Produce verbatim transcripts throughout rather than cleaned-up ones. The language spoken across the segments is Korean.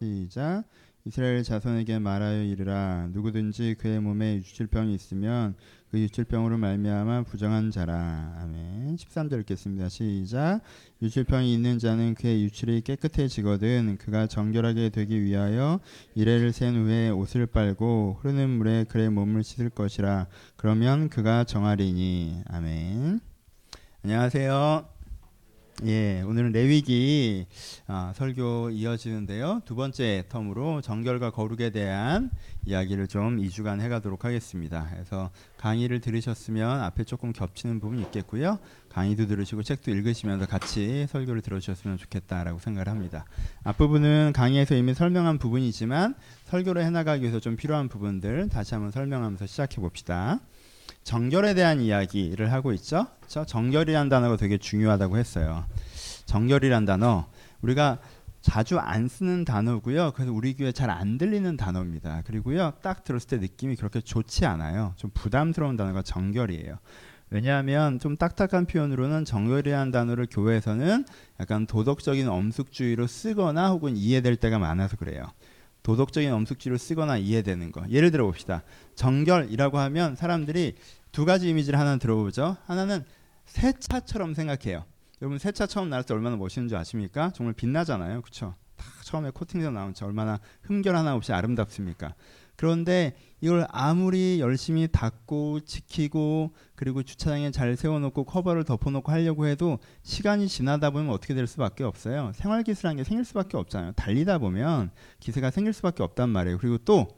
시작. 이스라엘 자손에게 말하여 이르라. 누구든지 그의 몸에 유출병이 있으면 그 유출병으로 말미암아 부정한 자라. 아멘. 십삼 절 읽겠습니다. 시작. 유출병이 있는 자는 그의 유출이 깨끗해지거든 그가 정결하게 되기 위하여 이레를 센 후에 옷을 빨고 흐르는 물에 그의 몸을 씻을 것이라. 그러면 그가 정하리니. 아멘. 안녕하세요. 예, 오늘은 레위기 아, 설교 이어지는데요. 두 번째 텀으로 정결과 거룩에 대한 이야기를 좀 이 주간 해가도록 하겠습니다. 그래서 강의를 들으셨으면 앞에 조금 겹치는 부분이 있겠고요. 강의도 들으시고 책도 읽으시면서 같이 설교를 들어주셨으면 좋겠다라고 생각을 합니다. 앞부분은 강의에서 이미 설명한 부분이지만 설교를 해나가기 위해서 좀 필요한 부분들 다시 한번 설명하면서 시작해 봅시다. 정결에 대한 이야기를 하고 있죠. 그렇죠? 정결이라는 단어가 되게 중요하다고 했어요. 정결이라는 단어 우리가 자주 안 쓰는 단어고요. 그래서 우리 귀에 잘 안 들리는 단어입니다. 그리고요, 딱 들었을 때 느낌이 그렇게 좋지 않아요. 좀 부담스러운 단어가 정결이에요. 왜냐하면 좀 딱딱한 표현으로는 정결이라는 단어를 교회에서는 약간 도덕적인 엄숙주의로 쓰거나 혹은 이해될 때가 많아서 그래요. 도덕적인 엄숙주의로 쓰거나 이해되는 거. 예를 들어 봅시다. 정결이라고 하면 사람들이 두 가지 이미지를 하나 들어보죠. 하나는 새 차처럼 생각해요. 여러분 새 차 처음 나올 때 얼마나 멋있는 줄 아십니까? 정말 빛나잖아요. 그렇죠? 딱 처음에 코팅돼서 나온 차 얼마나 흠결 하나 없이 아름답습니까? 그런데 이걸 아무리 열심히 닦고 지키고 그리고 주차장에 잘 세워놓고 커버를 덮어놓고 하려고 해도 시간이 지나다 보면 어떻게 될 수밖에 없어요. 생활기스라는 게 생길 수밖에 없잖아요. 달리다 보면 기스가 생길 수밖에 없단 말이에요. 그리고 또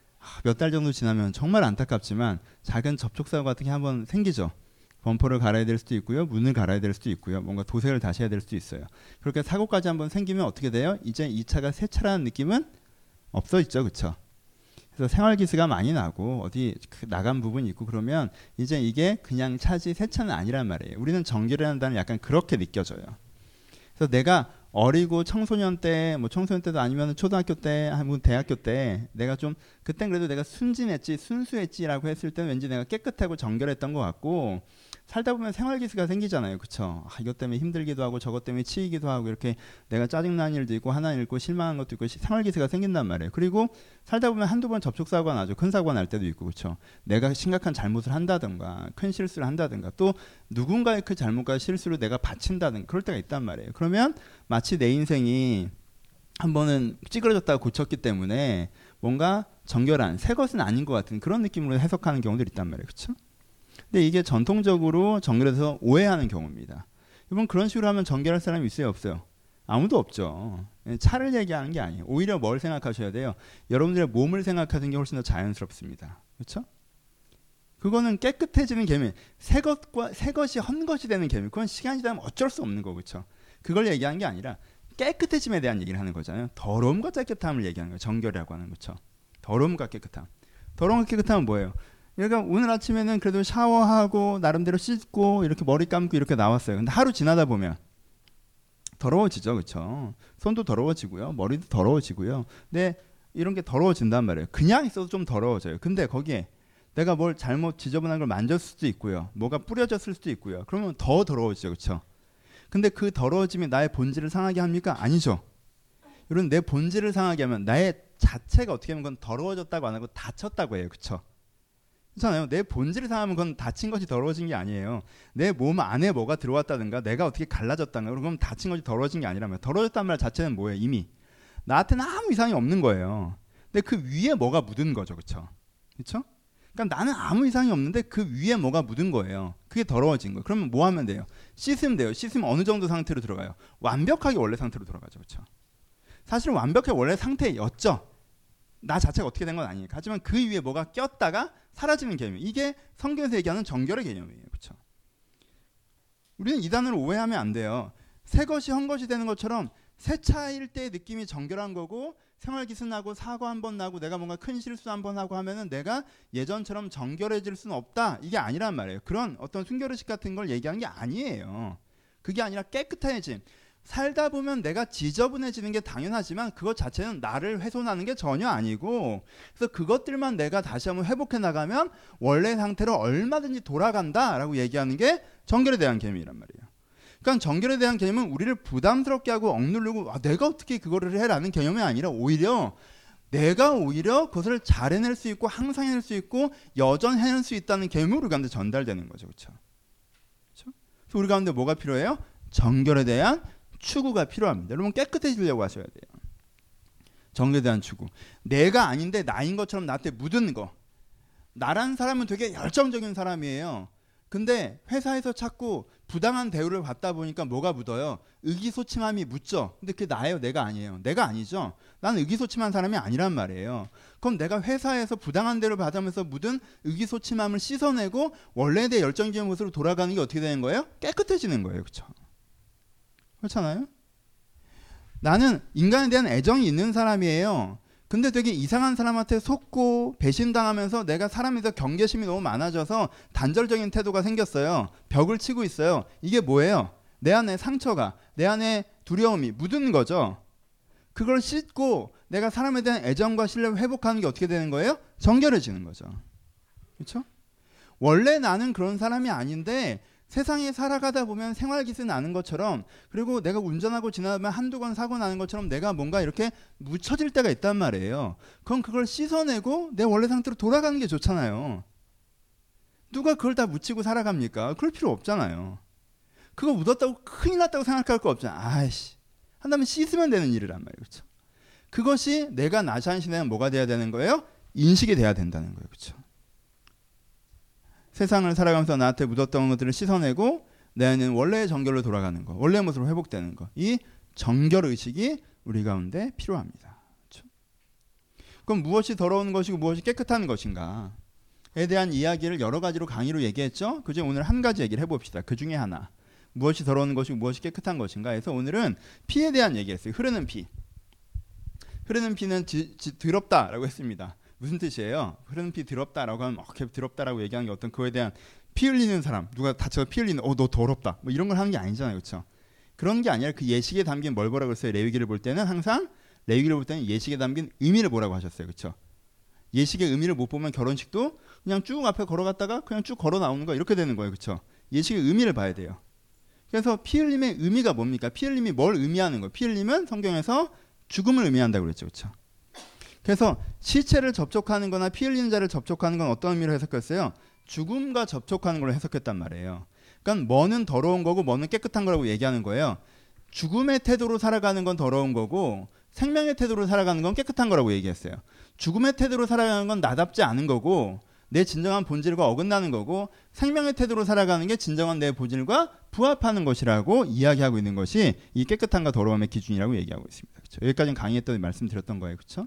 몇 달 정도 지나면 정말 안타깝지만 작은 접촉사고 같은 게 한번 생기죠. 범퍼를 갈아야 될 수도 있고요. 문을 갈아야 될 수도 있고요. 뭔가 도색을 다시 해야 될 수도 있어요. 그렇게 사고까지 한번 생기면 어떻게 돼요? 이제 이 차가 새 차라는 느낌은 없어졌죠. 그렇죠? 그래서 생활기스가 많이 나고 어디 나간 부분이 있고 그러면 이제 이게 그냥 차지 새 차는 아니란 말이에요. 우리는 정결이라는 단어는 약간 그렇게 느껴져요. 그래서 내가 어리고 청소년 때, 뭐 청소년 때도 아니면 초등학교 때, 아니면 대학교 때 내가 좀 그땐 그래도 내가 순진했지, 순수했지라고 했을 때는 왠지 내가 깨끗하고 정결했던 것 같고 살다 보면 생활기스가 생기잖아요. 그쵸? 아, 이것 때문에 힘들기도 하고 저것 때문에 치이기도 하고 이렇게 내가 짜증나는 일도 있고 하나 있고 실망한 것도 있고 생활기스가 생긴단 말이에요. 그리고 살다 보면 한두 번 접촉사고가 나죠. 큰 사고가 날 때도 있고 그쵸? 내가 심각한 잘못을 한다든가 큰 실수를 한다든가 또 누군가의 그 잘못과 실수를 내가 바친다든가 그럴 때가 있단 말이에요. 그러면 마치 내 인생이 한 번은 찌그러졌다가 고쳤기 때문에 뭔가 정결한 새 것은 아닌 것 같은 그런 느낌으로 해석하는 경우들이 있단 말이에요. 그쵸? 근데 이게 전통적으로 정결해서 오해하는 경우입니다. 이번 그런 식으로 하면 정결할 사람이 있어요, 없어요? 아무도 없죠. 차를 얘기하는 게 아니에요. 오히려 뭘 생각하셔야 돼요? 여러분들의 몸을 생각하는 게 훨씬 더 자연스럽습니다. 그렇죠? 그거는 깨끗해지는 계명, 새 것과 새 것이 헌 것이 되는 계명. 그건 시간이 지나면 어쩔 수 없는 거, 그렇죠? 그걸 얘기하는 게 아니라 깨끗해짐에 대한 얘기를 하는 거잖아요. 더러움과 깨끗함을 얘기하는 거예요. 정결이라고 하는 거죠. 더러움과 깨끗함. 더러움과 깨끗함은 뭐예요? 그러니까 오늘 아침에는 그래도 샤워하고 나름대로 씻고 이렇게 머리 감고 이렇게 나왔어요. 근데 하루 지나다 보면 더러워지죠. 그렇죠? 손도 더러워지고요. 머리도 더러워지고요. 근데 이런 게 더러워진단 말이에요. 그냥 있어도 좀 더러워져요. 근데 거기에 내가 뭘 잘못 지저분한 걸 만졌을 수도 있고요. 뭐가 뿌려졌을 수도 있고요. 그러면 더 더러워지죠. 그렇죠? 근데 그 더러워짐이 나의 본질을 상하게 합니까? 아니죠. 여러분 내 본질을 상하게 하면 나의 자체가 어떻게 하면 그건 더러워졌다고 안 하고 다쳤다고 해요. 그렇죠? 그렇잖아요. 내 본질을 상하면 그건 다친 것이 더러워진 게 아니에요. 내 몸 안에 뭐가 들어왔다든가 내가 어떻게 갈라졌다든가 그럼 다친 것이 더러워진 게 아니라면 더러워졌다는 말 자체는 뭐예요? 이미 나한테는 아무 이상이 없는 거예요. 근데 그 위에 뭐가 묻은 거죠. 그렇죠? 그렇죠? 그러니까 나는 아무 이상이 없는데 그 위에 뭐가 묻은 거예요. 그게 더러워진 거예요. 그러면 뭐 하면 돼요? 씻으면 돼요. 씻으면 어느 정도 상태로 들어가요? 완벽하게 원래 상태로 들어가죠. 그렇죠? 사실 완벽하게 원래 상태였죠. 나 자체가 어떻게 된 건 아니에요. 하지만 그 위에 뭐가 꼈다가 사라지는 개념. 이게 성경에서 얘기하는 정결의 개념이에요. 그렇죠? 우리는 이 단어를 오해하면 안 돼요. 새 것이 헌 것이 되는 것처럼 새 차일 때의 느낌이 정결한 거고 생활기스 나고 사고 한번 나고 내가 뭔가 큰 실수 한번 하고 하면은 내가 예전처럼 정결해질 수는 없다. 이게 아니란 말이에요. 그런 어떤 순결의식 같은 걸 얘기하는 게 아니에요. 그게 아니라 깨끗해짐. 살다 보면 내가 지저분해지는 게 당연하지만 그것 자체는 나를 훼손하는 게 전혀 아니고 그래서 그것들만 내가 다시 한번 회복해 나가면 원래 상태로 얼마든지 돌아간다라고 얘기하는 게 정결에 대한 개념이란 말이에요. 그러니까 정결에 대한 개념은 우리를 부담스럽게 하고 억누르고 아, 내가 어떻게 그거를 해라는 개념이 아니라 오히려 내가 오히려 그것을 잘 해낼 수 있고 항상 해낼 수 있고 여전히 해낼 수 있다는 개념이 우리 가운데 전달되는 거죠. 그렇죠? 그렇죠? 그래서 우리 가운데 뭐가 필요해요? 정결에 대한 추구가 필요합니다. 여러분 깨끗해지려고 하셔야 돼요. 정결에 대한 추구. 내가 아닌데 나인 것처럼 나한테 묻은 거. 나란 사람은 되게 열정적인 사람이에요. 근데 회사에서 자꾸 부당한 대우를 받다 보니까 뭐가 묻어요? 의기소침함이 묻죠. 근데 그게 나예요? 내가 아니에요? 내가 아니죠. 나는 의기소침한 사람이 아니란 말이에요. 그럼 내가 회사에서 부당한 대우를 받으면서 묻은 의기소침함을 씻어내고 원래 내 열정적인 모습으로 돌아가는 게 어떻게 되는 거예요? 깨끗해지는 거예요. 그렇죠? 그렇잖아요? 나는 인간에 대한 애정이 있는 사람이에요. 근데 되게 이상한 사람한테 속고 배신당하면서 내가 사람에서 경계심이 너무 많아져서 단절적인 태도가 생겼어요. 벽을 치고 있어요. 이게 뭐예요? 내 안에 상처가, 내 안에 두려움이 묻은 거죠. 그걸 씻고 내가 사람에 대한 애정과 신뢰를 회복하는 게 어떻게 되는 거예요? 정결해지는 거죠. 그렇죠? 원래 나는 그런 사람이 아닌데 세상에 살아가다 보면 생활기스 나는 것처럼 그리고 내가 운전하고 지나면 한두 번 사고 나는 것처럼 내가 뭔가 이렇게 묻혀질 때가 있단 말이에요. 그럼 그걸 씻어내고 내 원래 상태로 돌아가는 게 좋잖아요. 누가 그걸 다 묻히고 살아갑니까? 그럴 필요 없잖아요. 그거 묻었다고 큰일 났다고 생각할 거 없잖아. 아이씨. 한다면 씻으면 되는 일이란 말이에요. 그렇죠? 그것이 내가 나 자신에 뭐가 돼야 되는 거예요? 인식이 돼야 된다는 거예요. 그렇죠? 세상을 살아가면서 나한테 묻었던 것들을 씻어내고 내 안에는 원래의 정결로 돌아가는 것, 원래의 모습으로 회복되는 것. 이 정결의식이 우리 가운데 필요합니다. 그렇죠? 그럼 무엇이 더러운 것이고 무엇이 깨끗한 것인가에 대한 이야기를 여러 가지로 강의로 얘기했죠. 그중에 오늘 한 가지 얘기를 해봅시다. 그 중에 하나. 무엇이 더러운 것이고 무엇이 깨끗한 것인가 해서 오늘은 피에 대한 얘기했어요. 흐르는 피. 흐르는 피는 지, 지, 더럽다라고 했습니다. 무슨 뜻이에요? 흐르는 피 더럽다라고 하면 어, 더럽다라고 얘기하는 게 어떤 그거에 대한 피 흘리는 사람, 누가 다쳐서 피 흘리는 어, 너 더럽다. 뭐 이런 걸 하는 게 아니잖아요. 그렇죠? 그런 게 아니라 그 예식에 담긴 뭘 뭐라고 했어요? 레위기를 볼 때는 항상 레위기를 볼 때는 예식에 담긴 의미를 뭐라고 하셨어요. 그렇죠? 예식의 의미를 못 보면 결혼식도 그냥 쭉 앞에 걸어갔다가 그냥 쭉 걸어 나오는 거 이렇게 되는 거예요. 그렇죠? 예식의 의미를 봐야 돼요. 그래서 피 흘림의 의미가 뭡니까? 피 흘림이 뭘 의미하는 거예요? 피 흘림은 성경에서 죽음을 의미한다고 그랬죠. 그렇죠? 그래서 시체를 접촉하는 거나 피 흘리는 자를 접촉하는 건 어떤 의미로 해석했어요? 죽음과 접촉하는 걸로 해석했단 말이에요. 그러니까 뭐는 더러운 거고 뭐는 깨끗한 거라고 얘기하는 거예요. 죽음의 태도로 살아가는 건 더러운 거고 생명의 태도로 살아가는 건 깨끗한 거라고 얘기했어요. 죽음의 태도로 살아가는 건 나답지 않은 거고 내 진정한 본질과 어긋나는 거고 생명의 태도로 살아가는 게 진정한 내 본질과 부합하는 것이라고 이야기하고 있는 것이 이 깨끗함과 더러움의 기준이라고 얘기하고 있습니다. 그렇죠? 여기까지는 강의했더니 말씀드렸던 거예요. 그렇죠?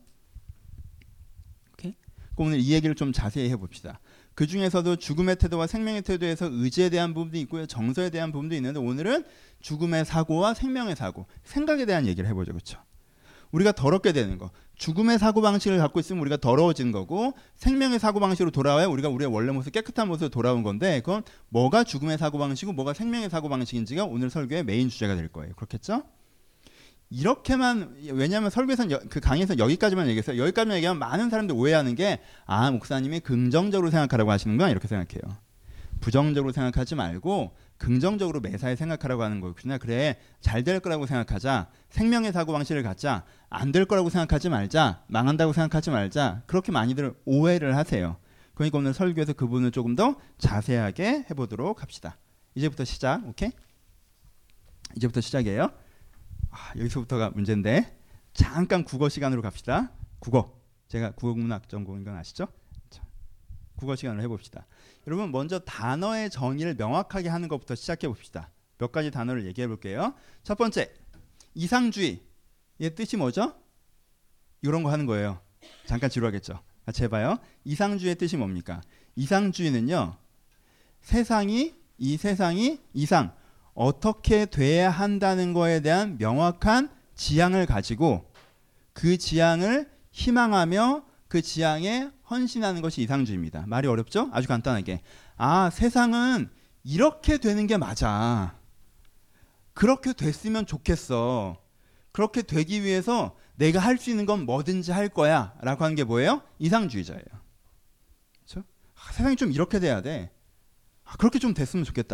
오늘 이 얘기를 좀 자세히 해봅시다. 그 중에서도 죽음의 태도와 생명의 태도에서 의지에 대한 부분도 있고요. 정서에 대한 부분도 있는데 오늘은 죽음의 사고와 생명의 사고, 생각에 대한 얘기를 해보죠. 그렇죠? 우리가 더럽게 되는 거. 죽음의 사고방식을 갖고 있으면 우리가 더러워진 거고 생명의 사고방식으로 돌아와야 우리가 우리의 원래 모습, 깨끗한 모습으로 돌아온 건데 그건 뭐가 죽음의 사고방식이고 뭐가 생명의 사고방식인지가 오늘 설교의 메인 주제가 될 거예요. 그렇겠죠? 이렇게만 왜냐하면 설교에서는 여, 그 강의에서 여기까지만 얘기했어요. 여기까지만 얘기하면 많은 사람들 오해하는 게 아 목사님이 긍정적으로 생각하라고 하시는구나 이렇게 생각해요. 부정적으로 생각하지 말고 긍정적으로 매사에 생각하라고 하는 거구나. 그래 잘 될 거라고 생각하자. 생명의 사고방식을 갖자. 안 될 거라고 생각하지 말자. 망한다고 생각하지 말자. 그렇게 많이들 오해를 하세요. 그러니까 오늘 설교에서 그 부분을 조금 더 자세하게 해보도록 합시다. 이제부터 시작. 오케이? 이제부터 시작이에요. 아, 여기서부터가 문제인데 잠깐 국어 시간으로 갑시다. 국어. 제가 국어문학 전공인 건 아시죠? 자, 국어 시간을 해봅시다. 여러분 먼저 단어의 정의를 명확하게 하는 것부터 시작해 봅시다. 몇 가지 단어를 얘기해 볼게요. 첫 번째, 이상주의. 얘 뜻이 뭐죠? 이런 거 하는 거예요. 잠깐 지루하겠죠? 같이 해봐요. 이상주의의 뜻이 뭡니까? 이상주의는요, 세상이 이 세상이 이상 어떻게 돼야 한다는 거에 대한 명확한 지향을 가지고 그 지향을 희망하며 그 지향에 헌신하는 것이 이상주의입니다. 말이 어렵죠? 아주 간단하게. 아, 세상은 이렇게 되는 게 맞아. 그렇게 됐으면 좋겠어. 그렇게 되기 위해서 내가 할 수 있는 건 뭐든지 할 거야 라고 하는 게 뭐예요? 이상주의자예요. 그렇죠? 아, 세상이 좀 이렇게 돼야 돼. 아, 그렇게 좀 됐으면 좋겠다.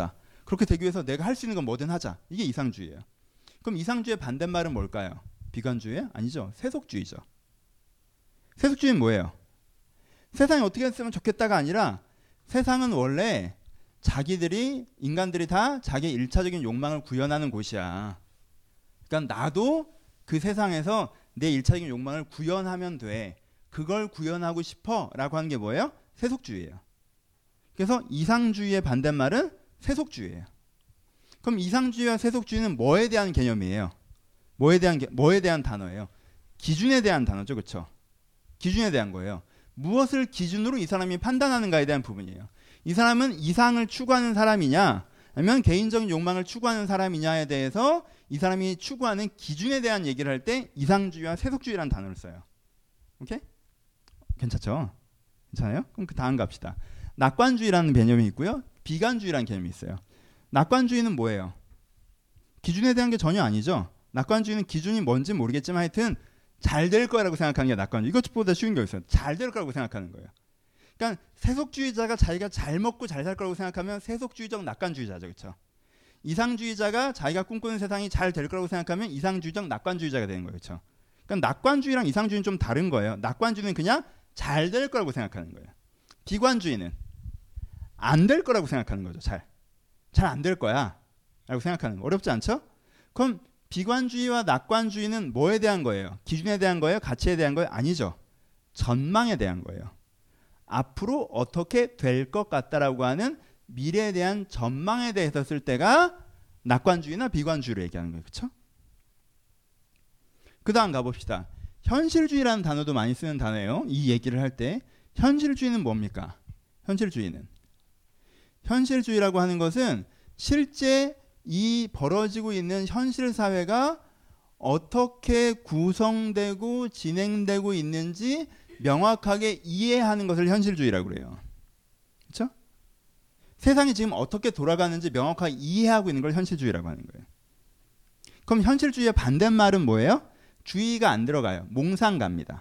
그렇게 되기 위해서 내가 할 수 있는 건 뭐든 하자. 이게 이상주의예요. 그럼 이상주의의 반대말은 뭘까요? 비관주의? 아니죠. 세속주의죠. 세속주의는 뭐예요? 세상이 어떻게 했으면 좋겠다가 아니라 세상은 원래 자기들이 인간들이 다 자기의 일차적인 욕망을 구현하는 곳이야. 그러니까 나도 그 세상에서 내 일차적인 욕망을 구현하면 돼. 그걸 구현하고 싶어 라고 하는 게 뭐예요? 세속주의예요. 그래서 이상주의의 반대말은 세속주의예요. 그럼 이상주의와 세속주의는 뭐에 대한 개념이에요? 뭐에 대한 게, 뭐에 대한 단어예요? 기준에 대한 단어죠. 그렇죠? 기준에 대한 거예요. 무엇을 기준으로 이 사람이 판단하는가에 대한 부분이에요. 이 사람은 이상을 추구하는 사람이냐 아니면 개인적인 욕망을 추구하는 사람이냐에 대해서 이 사람이 추구하는 기준에 대한 얘기를 할 때 이상주의와 세속주의라는 단어를 써요. 오케이? 괜찮죠? 괜찮아요? 그럼 그 다음 갑시다. 낙관주의라는 개념이 있고요. 비관주의라는 개념이 있어요. 낙관주의는 뭐예요? 기준에 대한 게 전혀 아니죠. 낙관주의는 기준이 뭔지 모르겠지만 하여튼 잘 될 거라고 생각하는 게 낙관주의. 이것보다 쉬운 게 있어요. 잘 될 거라고 생각하는 거예요. 그러니까 세속주의자가 자기가 잘 먹고 잘 살 거라고 생각하면 세속주의적 낙관주의자죠. 그렇죠? 이상주의자가 자기가 꿈꾸는 세상이 잘 될 거라고 생각하면 이상주의적 낙관주의자가 되는 거예요. 그렇죠? 그러니까 낙관주의랑 이상주의는 좀 다른 거예요. 낙관주의는 그냥 잘 될 거라고 생각하는 거예요. 비관주의는 안 될 거라고 생각하는 거죠. 잘. 잘 안 될 거야 라고 생각하는 거. 어렵지 않죠? 그럼 비관주의와 낙관주의는 뭐에 대한 거예요? 기준에 대한 거예요? 가치에 대한 거예요? 아니죠. 전망에 대한 거예요. 앞으로 어떻게 될 것 같다라고 하는 미래에 대한 전망에 대해서 쓸 때가 낙관주의나 비관주의로 얘기하는 거예요. 그렇죠? 그 다음 가봅시다. 현실주의라는 단어도 많이 쓰는 단어예요. 이 얘기를 할 때 현실주의는 뭡니까? 현실주의는 현실주의라고 하는 것은 실제 이 벌어지고 있는 현실 사회가 어떻게 구성되고 진행되고 있는지 명확하게 이해하는 것을 현실주의라고 그래요. 그렇죠? 세상이 지금 어떻게 돌아가는지 명확하게 이해하고 있는 걸 현실주의라고 하는 거예요. 그럼 현실주의의 반대말은 뭐예요? 주의가 안 들어가요. 몽상가입니다.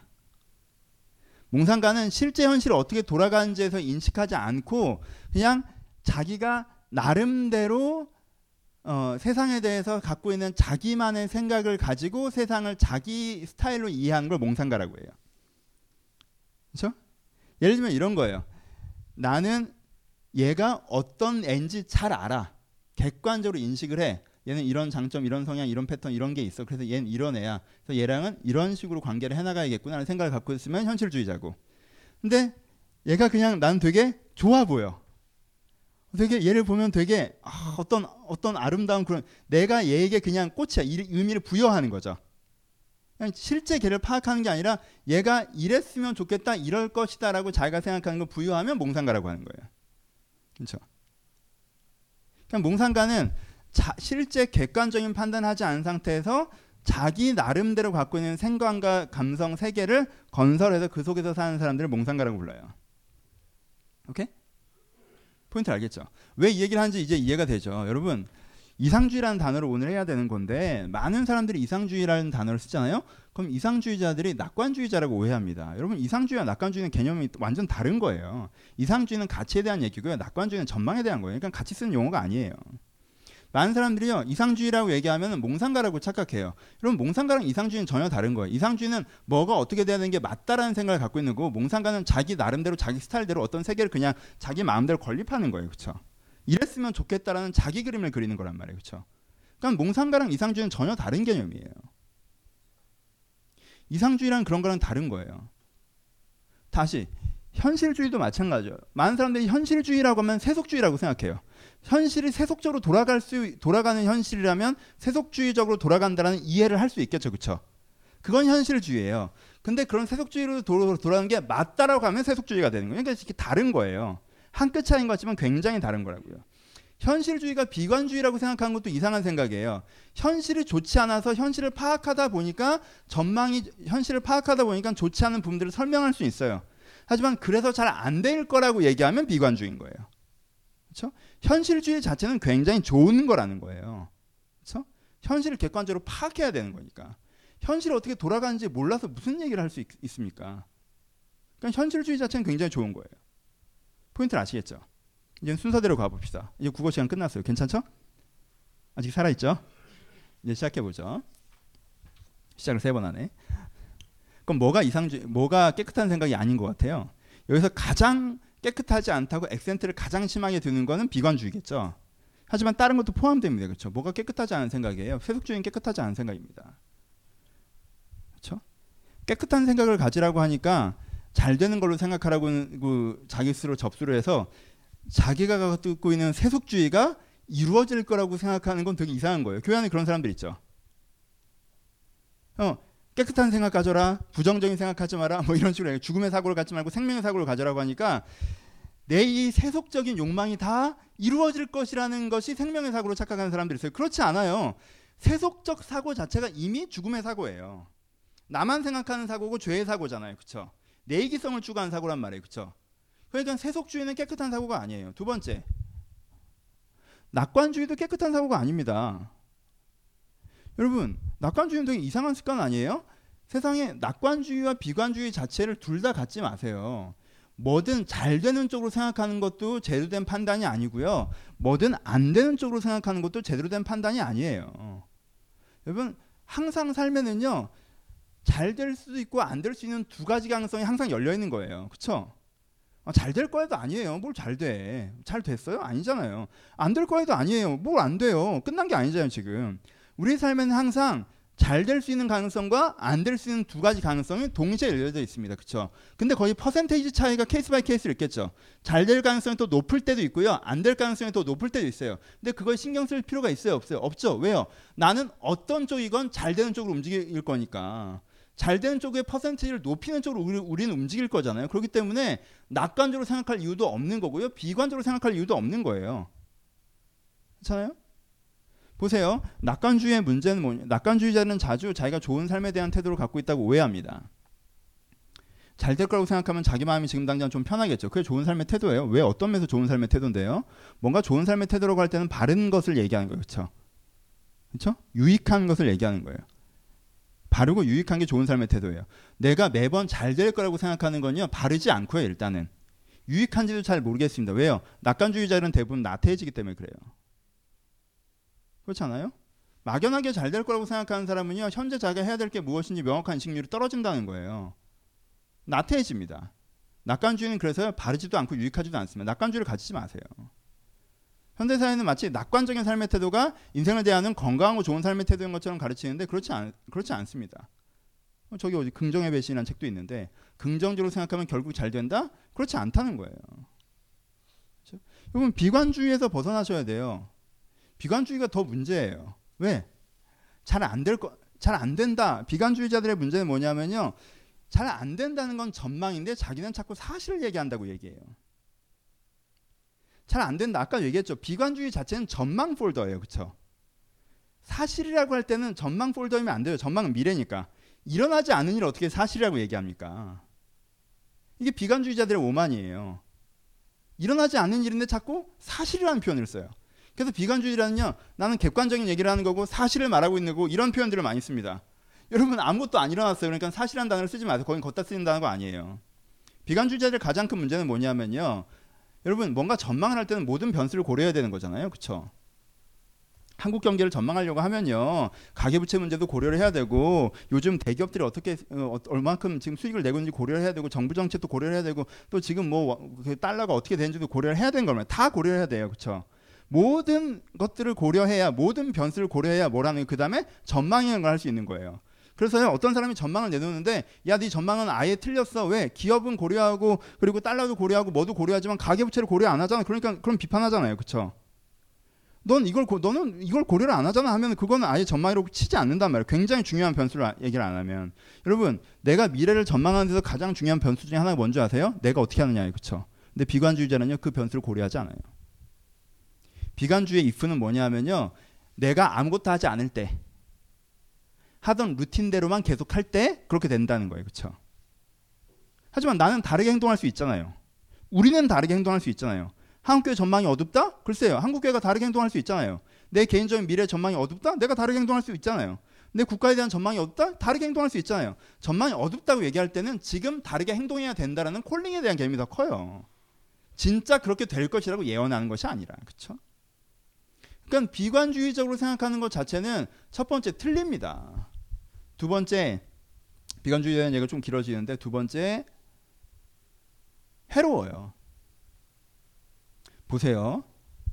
몽상가는 실제 현실이 어떻게 돌아가는지에서 인식하지 않고 그냥 자기가 나름대로 어, 세상에 대해서 갖고 있는 자기만의 생각을 가지고 세상을 자기 스타일로 이해하는 걸 몽상가라고 해요. 그렇죠? 예를 들면 이런 거예요. 나는 얘가 어떤 애인지 잘 알아. 객관적으로 인식을 해. 얘는 이런 장점, 이런 성향, 이런 패턴, 이런 게 있어. 그래서 얘는 이런 애야. 그래서 얘랑은 이런 식으로 관계를 해나가야겠구나라는 생각을 갖고 있으면 현실주의자고. 근데 얘가 그냥 난 되게 좋아 보여. 되게 얘를 보면 되게 아, 어떤 어떤 아름다운 그런 내가 얘에게 그냥 꽃이야. 이, 의미를 부여하는 거죠. 그냥 실제 걔를 파악하는 게 아니라 얘가 이랬으면 좋겠다, 이럴 것이다라고 자기가 생각하는 걸 부여하면 몽상가라고 하는 거예요. 그렇죠? 그냥 몽상가는 자, 실제 객관적인 판단하지 않은 상태에서 자기 나름대로 갖고 있는 생각과 감성 세계를 건설해서 그 속에서 사는 사람들을 몽상가라고 불러요. 오케이? 포인트 알겠죠? 왜 이 얘기를 하는지 이제 이해가 되죠? 여러분, 이상주의라는 단어를 오늘 해야 되는 건데 많은 사람들이 이상주의라는 단어를 쓰잖아요. 그럼 이상주의자들이 낙관주의자라고 오해합니다. 여러분, 이상주의와 낙관주의는 개념이 완전 다른 거예요. 이상주의는 가치에 대한 얘기고요. 낙관주의는 전망에 대한 거예요. 그러니까 같이 쓰는 용어가 아니에요. 많은 사람들이요, 이상주의라고 얘기하면 몽상가라고 착각해요. 여러분, 몽상가랑 이상주의는 전혀 다른 거예요. 이상주의는 뭐가 어떻게 돼야 되는 게 맞다라는 생각을 갖고 있는 거고, 몽상가는 자기 나름대로 자기 스타일대로 어떤 세계를 그냥 자기 마음대로 건립하는 거예요. 그렇죠? 이랬으면 좋겠다라는 자기 그림을 그리는 거란 말이에요. 그렇죠? 그러니까 몽상가랑 이상주의는 전혀 다른 개념이에요. 이상주의랑 그런 거랑 다른 거예요. 다시 현실주의도 마찬가지예요. 많은 사람들이 현실주의라고 하면 세속주의라고 생각해요. 현실이 세속적으로 돌아갈 수 돌아가는 현실이라면 세속주의적으로 돌아간다는 이해를 할 수 있겠죠. 그렇죠? 그건 현실주의예요. 근데 그런 세속주의로 도, 돌아가는 게 맞다라고 하면 세속주의가 되는 거예요. 그러니까 이렇게 다른 거예요. 한 끗 차이인 것 같지만 굉장히 다른 거라고요. 현실주의가 비관주의라고 생각하는 것도 이상한 생각이에요. 현실이 좋지 않아서 현실을 파악하다 보니까 전망이 현실을 파악하다 보니까 좋지 않은 부분들을 설명할 수 있어요. 하지만 그래서 잘 안 될 거라고 얘기하면 비관주의인 거예요. 그렇죠? 현실주의 자체는 굉장히 좋은 거라는 거예요. 그렇죠? 현실을 객관적으로 파악해야 되는 거니까. 현실이 어떻게 돌아가는지 몰라서 무슨 얘기를 할 수 있습니까? 그러니까 현실주의 자체는 굉장히 좋은 거예요. 포인트를 아시겠죠? 이제 순서대로 가봅시다. 이제 국어 시간 끝났어요. 괜찮죠? 아직 살아있죠? 이제 시작해보죠. 시작을 세 번 하네. 그럼 뭐가 이상주의, 뭐가 깨끗한 생각이 아닌 것 같아요? 여기서 가장 깨끗하지 않다고 액센트를 가장 심하게 두는 거는 비관주의겠죠. 하지만 다른 것도 포함됩니다. 그렇죠? 뭐가 깨끗하지 않은 생각이에요? 세속주의는 깨끗하지 않은 생각입니다. 그렇죠? 깨끗한 생각을 가지라고 하니까 잘 되는 걸로 생각하라고 그 자기 스스로 접수를 해서 자기가 갖고 있는 세속주의가 이루어질 거라고 생각하는 건 되게 이상한 거예요. 교회 안에 그런 사람들 있죠. 어, 깨끗한 생각 가져라, 부정적인 생각하지 마라, 뭐 이런 식으로 해요. 죽음의 사고를 갖지 말고 생명의 사고를 가져라고 하니까 내 이 세속적인 욕망이 다 이루어질 것이라는 것이 생명의 사고로 착각하는 사람들이 있어요. 그렇지 않아요. 세속적 사고 자체가 이미 죽음의 사고예요. 나만 생각하는 사고고 죄의 사고잖아요. 그렇죠? 내 이기성을 추구하는 사고란 말이에요. 그렇죠? 그러니까 세속주의는 깨끗한 사고가 아니에요. 두 번째, 낙관주의도 깨끗한 사고가 아닙니다. 여러분, 낙관주의는 되게 이상한 습관 아니에요? 세상에 낙관주의와 비관주의 자체를 둘 다 갖지 마세요. 뭐든 잘 되는 쪽으로 생각하는 것도 제대로 된 판단이 아니고요. 뭐든 안 되는 쪽으로 생각하는 것도 제대로 된 판단이 아니에요. 여러분, 항상 삶에는요, 잘 될 수도 있고 안 될 수 있는 두 가지 가능성이 항상 열려 있는 거예요. 그렇죠? 아, 잘 될 거에도 아니에요. 뭘 잘 돼? 잘 됐어요? 아니잖아요. 안 될 거에도 아니에요. 뭘 안 돼요? 끝난 게 아니잖아요, 지금. 우리 삶에는 항상 잘 될 수 있는 가능성과 안 될 수 있는 두 가지 가능성이 동시에 열려져 있습니다. 그렇죠? 근데 거의 퍼센테이지 차이가 케이스 바이 케이스로 있겠죠. 잘 될 가능성이 또 높을 때도 있고요. 안 될 가능성이 또 높을 때도 있어요. 근데 그걸 신경 쓸 필요가 있어요? 없어요? 없죠. 왜요? 나는 어떤 쪽이건 잘 되는 쪽으로 움직일 거니까. 잘 되는 쪽의 퍼센테이지를 높이는 쪽으로 우리, 우리는 움직일 거잖아요. 그렇기 때문에 낙관적으로 생각할 이유도 없는 거고요. 비관적으로 생각할 이유도 없는 거예요. 괜찮아요? 보세요. 낙관주의의 문제는 뭐냐? 낙관주의자는 자주 자기가 좋은 삶에 대한 태도를 갖고 있다고 오해합니다. 잘 될 거라고 생각하면 자기 마음이 지금 당장 좀 편하겠죠. 그게 좋은 삶의 태도예요. 왜? 어떤 면에서 좋은 삶의 태도인데요? 뭔가 좋은 삶의 태도라고 할 때는 바른 것을 얘기하는 거예요. 그렇죠? 그렇죠? 유익한 것을 얘기하는 거예요. 바르고 유익한 게 좋은 삶의 태도예요. 내가 매번 잘 될 거라고 생각하는 건요, 바르지 않고요. 일단은 유익한지도 잘 모르겠습니다. 왜요? 낙관주의자들은 대부분 나태해지기 때문에 그래요. 그렇지 않아요? 막연하게 잘 될 거라고 생각하는 사람은요, 현재 자기가 해야 될 게 무엇인지 명확한 인식률이 떨어진다는 거예요. 나태해집니다. 낙관주의는 그래서 바르지도 않고 유익하지도 않습니다. 낙관주의를 가지지 마세요. 현대사회는 마치 낙관적인 삶의 태도가 인생을 대하는 건강하고 좋은 삶의 태도인 것처럼 가르치는데 그렇지, 않, 그렇지 않습니다. 저기 어디 긍정의 배신이라는 책도 있는데 긍정적으로 생각하면 결국 잘 된다? 그렇지 않다는 거예요. 그렇죠? 여러분, 비관주의에서 벗어나셔야 돼요. 비관주의가 더 문제예요. 왜? 잘 안 될 거, 잘 안 된다. 비관주의자들의 문제는 뭐냐면요, 잘 안 된다는 건 전망인데 자기는 자꾸 사실을 얘기한다고 얘기해요. 잘 안 된다. 아까 얘기했죠. 비관주의 자체는 전망 폴더예요. 그렇죠? 사실이라고 할 때는 전망 폴더이면 안 돼요. 전망은 미래니까. 일어나지 않은 일을 어떻게 사실이라고 얘기합니까? 이게 비관주의자들의 오만이에요. 일어나지 않는 일인데 자꾸 사실이라는 표현을 써요. 그래서 비관주의라는요, 나는 객관적인 얘기를 하는 거고 사실을 말하고 있는 거고 이런 표현들을 많이 씁니다. 여러분, 아무것도 안 일어났어요. 그러니까 사실이라는 단어를 쓰지 마세요. 거긴 걷다 쓰는 단어가 아니에요. 비관주의자들의 가장 큰 문제는 뭐냐면요, 여러분, 뭔가 전망을 할 때는 모든 변수를 고려해야 되는 거잖아요. 그렇죠? 한국 경제를 전망하려고 하면요, 가계부채 문제도 고려를 해야 되고, 요즘 대기업들이 어떻게 어, 얼마큼 지금 수익을 내고 있는지 고려를 해야 되고, 정부 정책도 고려를 해야 되고, 또 지금 뭐 달러가 어떻게 되는지도 고려를 해야 되는 겁니다. 다 고려해야 돼요. 그렇죠? 모든 것들을 고려해야, 모든 변수를 고려해야 뭐라는, 그 다음에 전망이라는 걸 할 수 있는 거예요. 그래서요, 어떤 사람이 전망을 내놓는데, 야, 네 전망은 아예 틀렸어. 왜? 기업은 고려하고, 그리고 달러도 고려하고, 뭐도 고려하지만 가계부채를 고려 안 하잖아. 그러니까 그럼 비판하잖아요. 그렇죠? 넌 이걸 고, 너는 이걸 고려를 안 하잖아 하면 그거는 아예 전망이라고 치지 않는단 말이에요. 굉장히 중요한 변수를 아, 얘기를 안 하면. 여러분, 내가 미래를 전망하는 데서 가장 중요한 변수 중에 하나가 뭔지 아세요? 내가 어떻게 하느냐예요. 그렇죠? 근데 비관주의자는요, 그 변수를 고려하지 않아요. 비관주의의 if는 뭐냐면요, 내가 아무것도 하지 않을 때, 하던 루틴대로만 계속 할 때 그렇게 된다는 거예요. 그렇죠? 하지만 나는 다르게 행동할 수 있잖아요. 우리는 다르게 행동할 수 있잖아요. 한국교회 전망이 어둡다? 글쎄요. 한국교회가 다르게 행동할 수 있잖아요. 내 개인적인 미래 전망이 어둡다? 내가 다르게 행동할 수 있잖아요. 내 국가에 대한 전망이 어둡다? 다르게 행동할 수 있잖아요. 전망이 어둡다고 얘기할 때는 지금 다르게 행동해야 된다라는 콜링에 대한 개념이 더 커요. 진짜 그렇게 될 것이라고 예언하는 것이 아니라. 그렇죠? 그러니까 비관주의적으로 생각하는 것 자체는 첫 번째 틀립니다. 두 번째, 비관주의에 대한 얘기가 좀 길어지는데, 두 번째, 해로워요. 보세요.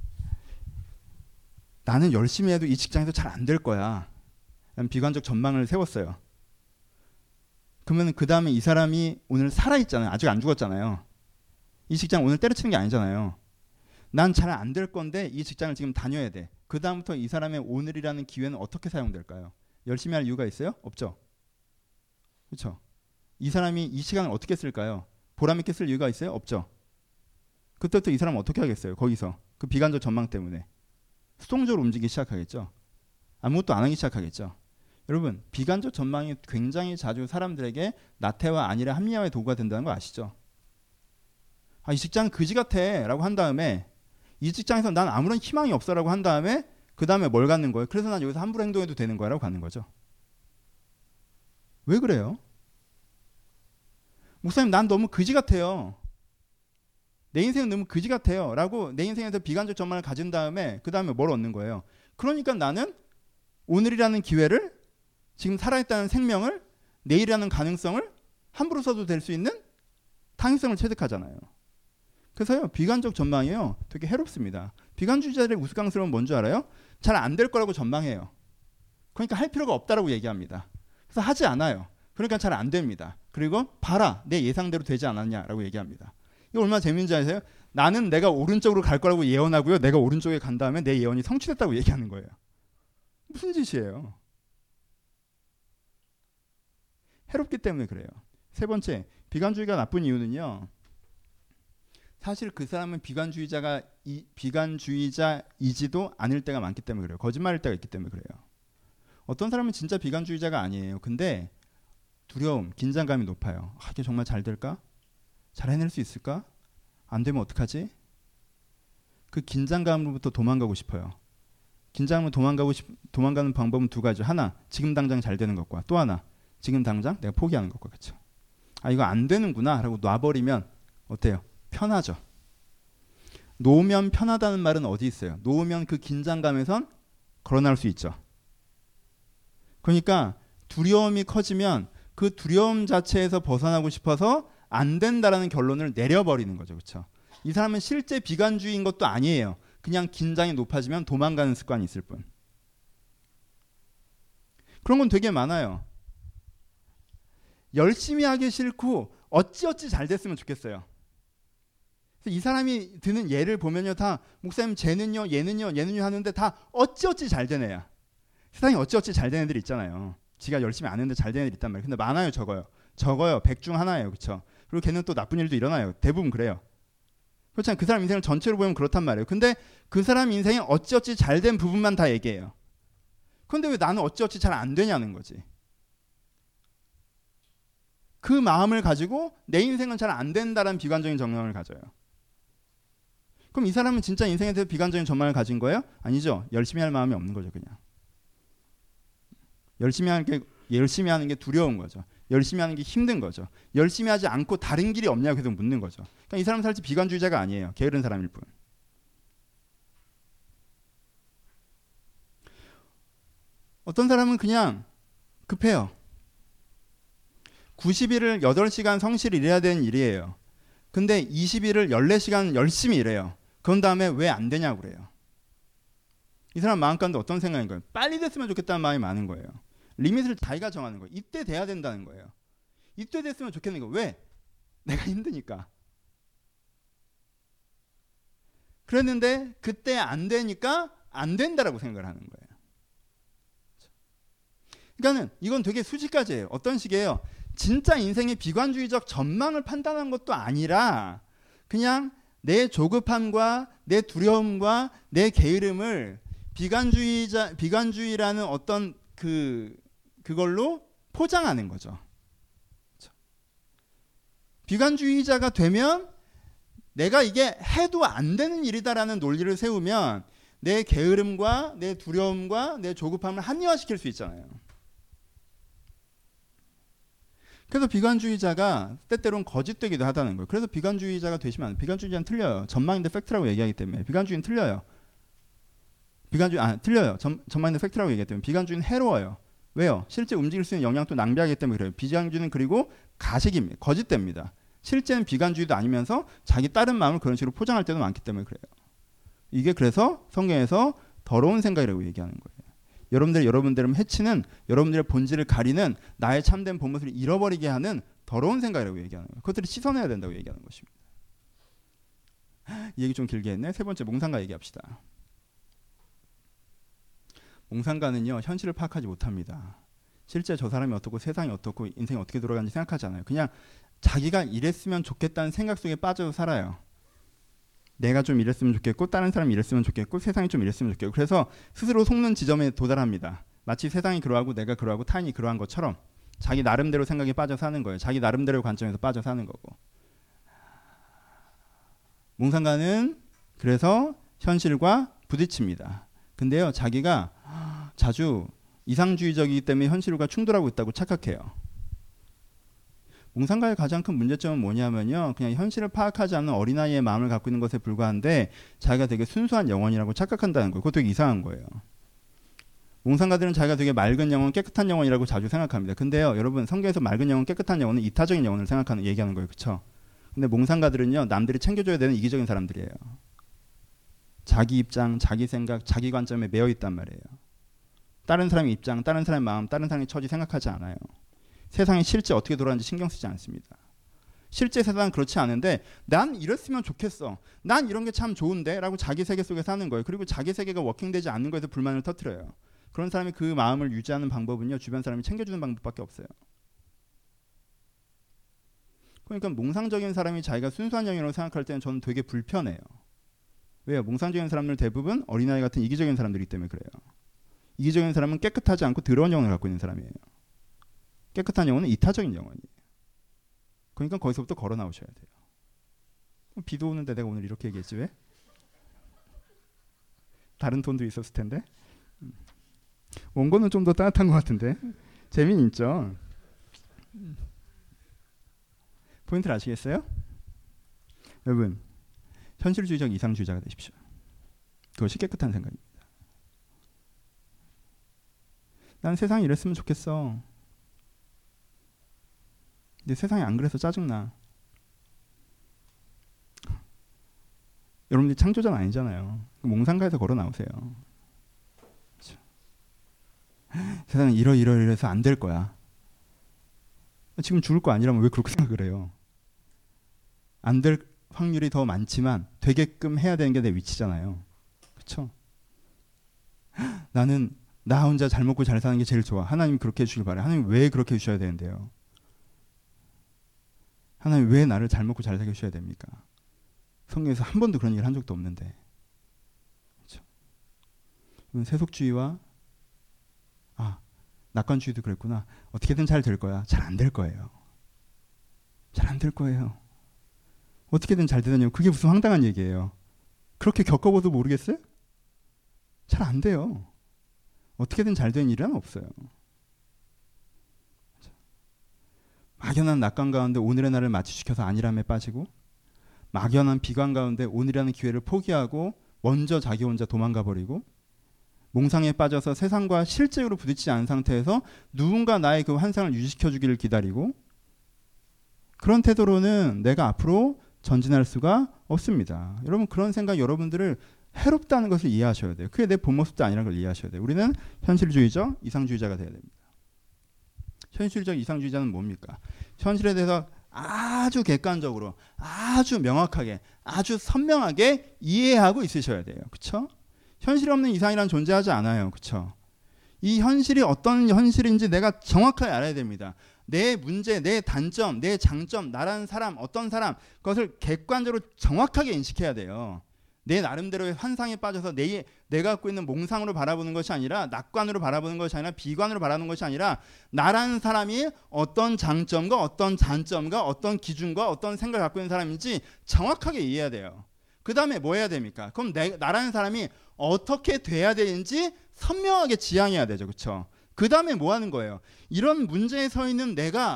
나는 열심히 해도 이 직장에서 잘 안 될 거야. 비관적 전망을 세웠어요. 그러면 그 다음에 이 사람이 오늘 살아있잖아요. 아직 안 죽었잖아요. 이 직장 오늘 때려치는 게 아니잖아요. 난 잘 안 될 건데 이 직장을 지금 다녀야 돼. 그 다음부터 이 사람의 오늘이라는 기회는 어떻게 사용될까요? 열심히 할 이유가 있어요? 없죠. 그렇죠? 이 사람이 이 시간을 어떻게 쓸까요? 보람 있게 쓸 이유가 있어요? 없죠. 그때부터 이 사람은 어떻게 하겠어요? 거기서 그 비관적 전망 때문에 수동적으로 움직이기 시작하겠죠. 아무것도 안 하기 시작하겠죠. 여러분, 비관적 전망이 굉장히 자주 사람들에게 나태와 안일의 합리화의 도구가 된다는 거 아시죠? 아, 이 직장 그지 같아 라고 한 다음에 이 직장에서 난 아무런 희망이 없어 라고 한 다음에 그 다음에 뭘 갖는 거예요? 그래서 난 여기서 함부로 행동해도 되는 거야 라고 갖는 거죠. 왜 그래요? 목사님, 난 너무 그지 같아요. 내 인생은 너무 그지 같아요 라고 내 인생에서 비관적 전망을 가진 다음에 그 다음에 뭘 얻는 거예요? 그러니까 나는 오늘이라는 기회를, 지금 살아있다는 생명을, 내일이라는 가능성을 함부로 써도 될 수 있는 당위성을 체득하잖아요. 그래서요, 비관적 전망이요, 되게 해롭습니다. 비관주의자들의 우스꽝스러움은 뭔지 알아요? 잘 안 될 거라고 전망해요. 그러니까 할 필요가 없다라고 얘기합니다. 그래서 하지 않아요. 그러니까 잘 안 됩니다. 그리고 봐라, 내 예상대로 되지 않았냐라고 얘기합니다. 이거 얼마나 재밌는지 아세요? 나는 내가 오른쪽으로 갈 거라고 예언하고요, 내가 오른쪽에 간 다음에 내 예언이 성취됐다고 얘기하는 거예요. 무슨 짓이에요? 해롭기 때문에 그래요. 세 번째, 비관주의가 나쁜 이유는요, 사실 그 사람은 비관주의자가 이, 비관주의자이지도 않을 때가 많기 때문에 그래요. 거짓말일 때가 있기 때문에 그래요. 어떤 사람은 진짜 비관주의자가 아니에요. 근데 두려움, 긴장감이 높아요. 아, 이게 정말 잘 될까? 잘 해낼 수 있을까? 안 되면 어떡하지? 그 긴장감으로부터 도망가고 싶어요. 긴장으로 도망가고 싶, 도망가는 방법은 두 가지. 하나, 지금 당장 잘 되는 것과, 또 하나, 지금 당장 내가 포기하는 것과. 그렇죠? 아, 이거 안 되는구나 라고 놔버리면 어때요? 편하죠. 놓으면 편하다는 말은 어디 있어요? 놓으면 그 긴장감에선 걸어나올 수 있죠. 그러니까 두려움이 커지면 그 두려움 자체에서 벗어나고 싶어서 안 된다라는 결론을 내려버리는 거죠. 그렇죠? 이 사람은 실제 비관주의인 것도 아니에요. 그냥 긴장이 높아지면 도망가는 습관이 있을 뿐. 그런 건 되게 많아요. 열심히 하기 싫고 어찌어찌 잘 됐으면 좋겠어요. 그래서 이 사람이 드는 예를 보면요, 다 목사님 쟤는요, 얘는요, 얘는요 하는데 다 어찌어찌 잘 되는 애야. 세상에 어찌어찌 잘 되는 애들 있잖아요. 지가 열심히 안 했는데 잘 되는 애들 있단 말이에요. 근데 많아요, 적어요. 적어요. 백 중 하나예요. 그렇죠? 그리고 걔는 또 나쁜 일도 일어나요. 대부분 그래요. 그렇잖아요. 그 사람 인생을 전체로 보면 그렇단 말이에요. 근데 그 사람 인생에 어찌어찌 잘 된 부분만 다 얘기해요. 근데 왜 나는 어찌어찌 잘 안 되냐는 거지. 그 마음을 가지고 내 인생은 잘 안 된다라는 비관적인 정념을 가져요. 그럼 이 사람은 진짜 인생에 대해서 비관적인 전망을 가진 거예요? 아니죠. 열심히 할 마음이 없는 거죠. 그냥 열심히 하는 게 열심히 하는 게 두려운 거죠. 열심히 하는 게 힘든 거죠. 열심히 하지 않고 다른 길이 없냐고 계속 묻는 거죠. 그러니까 이 사람은 사실 비관주의자가 아니에요. 게으른 사람일 뿐. 어떤 사람은 그냥 급해요. 구십 일을 여덟 시간 성실히 일해야 되는 일이에요. 근데 이십 일을 열네 시간 열심히 일해요. 그런 다음에 왜 안 되냐고 그래요. 이 사람 마음 가운데 어떤 생각인 거예요? 빨리 됐으면 좋겠다는 마음이 많은 거예요. 리밋을 자기가 정하는 거예요. 이때 돼야 된다는 거예요. 이때 됐으면 좋겠는 거예요. 왜? 내가 힘드니까. 그랬는데 그때 안 되니까 안 된다라고 생각을 하는 거예요. 그러니까는 이건 되게 수직까지예요. 어떤 식이에요? 진짜 인생의 비관주의적 전망을 판단한 것도 아니라 그냥 내 조급함과 내 두려움과 내 게으름을 비관주의자 비관주의라는 어떤 그 그걸로 포장하는 거죠. 그렇죠? 비관주의자가 되면 내가 이게 해도 안 되는 일이다라는 논리를 세우면 내 게으름과 내 두려움과 내 조급함을 합리화시킬 수 있잖아요. 그래서 비관주의자가 때때로는 거짓되기도 하다는 거예요. 그래서 비관주의자가 되시면 안 돼요. 비관주의자는 틀려요. 전망인데 팩트라고 얘기하기 때문에. 비관주의는 틀려요. 비관주의 아 틀려요. 전, 전망인데 팩트라고 얘기하기 때문에. 비관주의는 해로워요. 왜요? 실제 움직일 수 있는 영향도 낭비하기 때문에 그래요. 비관주의는 그리고 가식입니다. 거짓됩니다. 실제는 비관주의도 아니면서 자기 다른 마음을 그런 식으로 포장할 때도 많기 때문에 그래요. 이게 그래서 성경에서 더러운 생각이라고 얘기하는 거예요. 여러분들 여러분들을 해치는, 여러분들의 본질을 가리는, 나의 참된 본 모습을 잃어버리게 하는 더러운 생각이라고 얘기하는 거예요. 그것들을 씻어내야 된다고 얘기하는 것입니다. 이 얘기 좀 길게 했네. 세 번째, 몽상가 얘기합시다. 몽상가는요, 현실을 파악하지 못합니다. 실제 저 사람이 어떻고 세상이 어떻고 인생이 어떻게 돌아가는지 생각하지 않아요. 그냥 자기가 이랬으면 좋겠다는 생각 속에 빠져서 살아요. 내가 좀 이랬으면 좋겠고 다른 사람이 이랬으면 좋겠고 세상이 좀 이랬으면 좋겠고, 그래서 스스로 속는 지점에 도달합니다. 마치 세상이 그러하고 내가 그러하고 타인이 그러한 것처럼 자기 나름대로 생각에 빠져 사는 거예요. 자기 나름대로 관점에서 빠져 사는 거고. 몽상가는 그래서 현실과 부딪힙니다. 근데요, 자기가 자주 이상주의적이기 때문에 현실과 충돌하고 있다고 착각해요. 몽상가의 가장 큰 문제점은 뭐냐면요, 그냥 현실을 파악하지 않는 어린아이의 마음을 갖고 있는 것에 불과한데 자기가 되게 순수한 영혼이라고 착각한다는 거예요. 그것도 되게 이상한 거예요. 몽상가들은 자기가 되게 맑은 영혼, 깨끗한 영혼이라고 자주 생각합니다. 근데요, 여러분, 성경에서 맑은 영혼, 깨끗한 영혼은 이타적인 영혼을 생각하는, 얘기하는 거예요. 그렇죠? 근데 몽상가들은요, 남들이 챙겨줘야 되는 이기적인 사람들이에요. 자기 입장, 자기 생각, 자기 관점에 매여 있단 말이에요. 다른 사람의 입장, 다른 사람의 마음, 다른 사람의 처지 생각하지 않아요. 세상이 실제 어떻게 돌아가는지 신경 쓰지 않습니다. 실제 세상은 그렇지 않은데 난 이랬으면 좋겠어, 난 이런 게 참 좋은데 라고 자기 세계 속에 사는 거예요. 그리고 자기 세계가 워킹되지 않는 거에서 불만을 터뜨려요. 그런 사람이 그 마음을 유지하는 방법은요, 주변 사람이 챙겨주는 방법밖에 없어요. 그러니까 몽상적인 사람이 자기가 순수한 영이라고 생각할 때는 저는 되게 불편해요. 왜요? 몽상적인 사람들 대부분 어린아이 같은 이기적인 사람들이기 때문에 그래요. 이기적인 사람은 깨끗하지 않고 더러운 영혼을 갖고 있는 사람이에요. 깨끗한 영혼은 이타적인 영혼이에요. 그러니까 거기서부터 걸어 나오셔야 돼요. 비도 오는데 내가 오늘 이렇게 얘기했지 왜? 다른 톤도 있었을 텐데. 원고는 좀 더 따뜻한 것 같은데. 재미는 있죠. 포인트를 아시겠어요? 여러분, 현실주의적 이상주의자가 되십시오. 그것이 깨끗한 생각입니다. 난 세상이 이랬으면 좋겠어. 근데 세상이 안 그래서 짜증나. 여러분들이 창조자는 아니잖아요. 몽상가에서 걸어 나오세요. 그렇죠? 세상은 이러이러이러해서 안 될 거야. 지금 죽을 거 아니라면 왜 그렇게 생각을 해요? 안 될 확률이 더 많지만 되게끔 해야 되는 게 내 위치잖아요. 그렇죠? 나는 나 혼자 잘 먹고 잘 사는 게 제일 좋아. 하나님 그렇게 해주길 바래. 하나님 왜 그렇게 해주셔야 되는데요? 하나님 왜 나를 잘 먹고 잘 살게 해주셔야 됩니까? 성경에서 한 번도 그런 얘기를 한 적도 없는데. 그렇죠? 세속주의와 아 낙관주의도 그랬구나. 어떻게든 잘 될 거야. 잘 안 될 거예요. 잘 안 될 거예요. 어떻게든 잘 되다니요. 그게 무슨 황당한 얘기예요. 그렇게 겪어봐도 모르겠어요? 잘 안 돼요. 어떻게든 잘 되는 일은 없어요. 막연한 낙관 가운데 오늘의 날을 마취시켜서 안일함에 빠지고, 막연한 비관 가운데 오늘이라는 기회를 포기하고 먼저 자기 혼자 도망가 버리고, 몽상에 빠져서 세상과 실제로 부딪히지 않은 상태에서 누군가 나의 그 환상을 유지시켜 주기를 기다리고, 그런 태도로는 내가 앞으로 전진할 수가 없습니다. 여러분, 그런 생각 여러분들을 해롭다는 것을 이해하셔야 돼요. 그게 내 본 모습도 아니라는 걸 이해하셔야 돼요. 우리는 현실주의적 이상주의자가 돼야 됩니다. 현실적 이상주의자는 뭡니까? 현실에 대해서 아주 객관적으로, 아주 명확하게, 아주 선명하게 이해하고 있으셔야 돼요. 그렇죠? 현실 없는 이상이란 존재하지 않아요. 그렇죠? 이 현실이 어떤 현실인지 내가 정확하게 알아야 됩니다. 내 문제, 내 단점, 내 장점, 나라는 사람, 어떤 사람, 그것을 객관적으로 정확하게 인식해야 돼요. 내 나름대로의 환상에 빠져서 내, 내가 갖고 있는 몽상으로 바라보는 것이 아니라, 낙관으로 바라보는 것이 아니라, 비관으로 바라보는 것이 아니라, 나라는 사람이 어떤 장점과 어떤 단점과 어떤 기준과 어떤 생각을 갖고 있는 사람인지 정확하게 이해해야 돼요. 그 다음에 뭐 해야 됩니까? 그럼 내, 나라는 사람이 어떻게 돼야 되는지 선명하게 지향해야 되죠. 그렇죠? 그 다음에 뭐 하는 거예요? 이런 문제에 서 있는 내가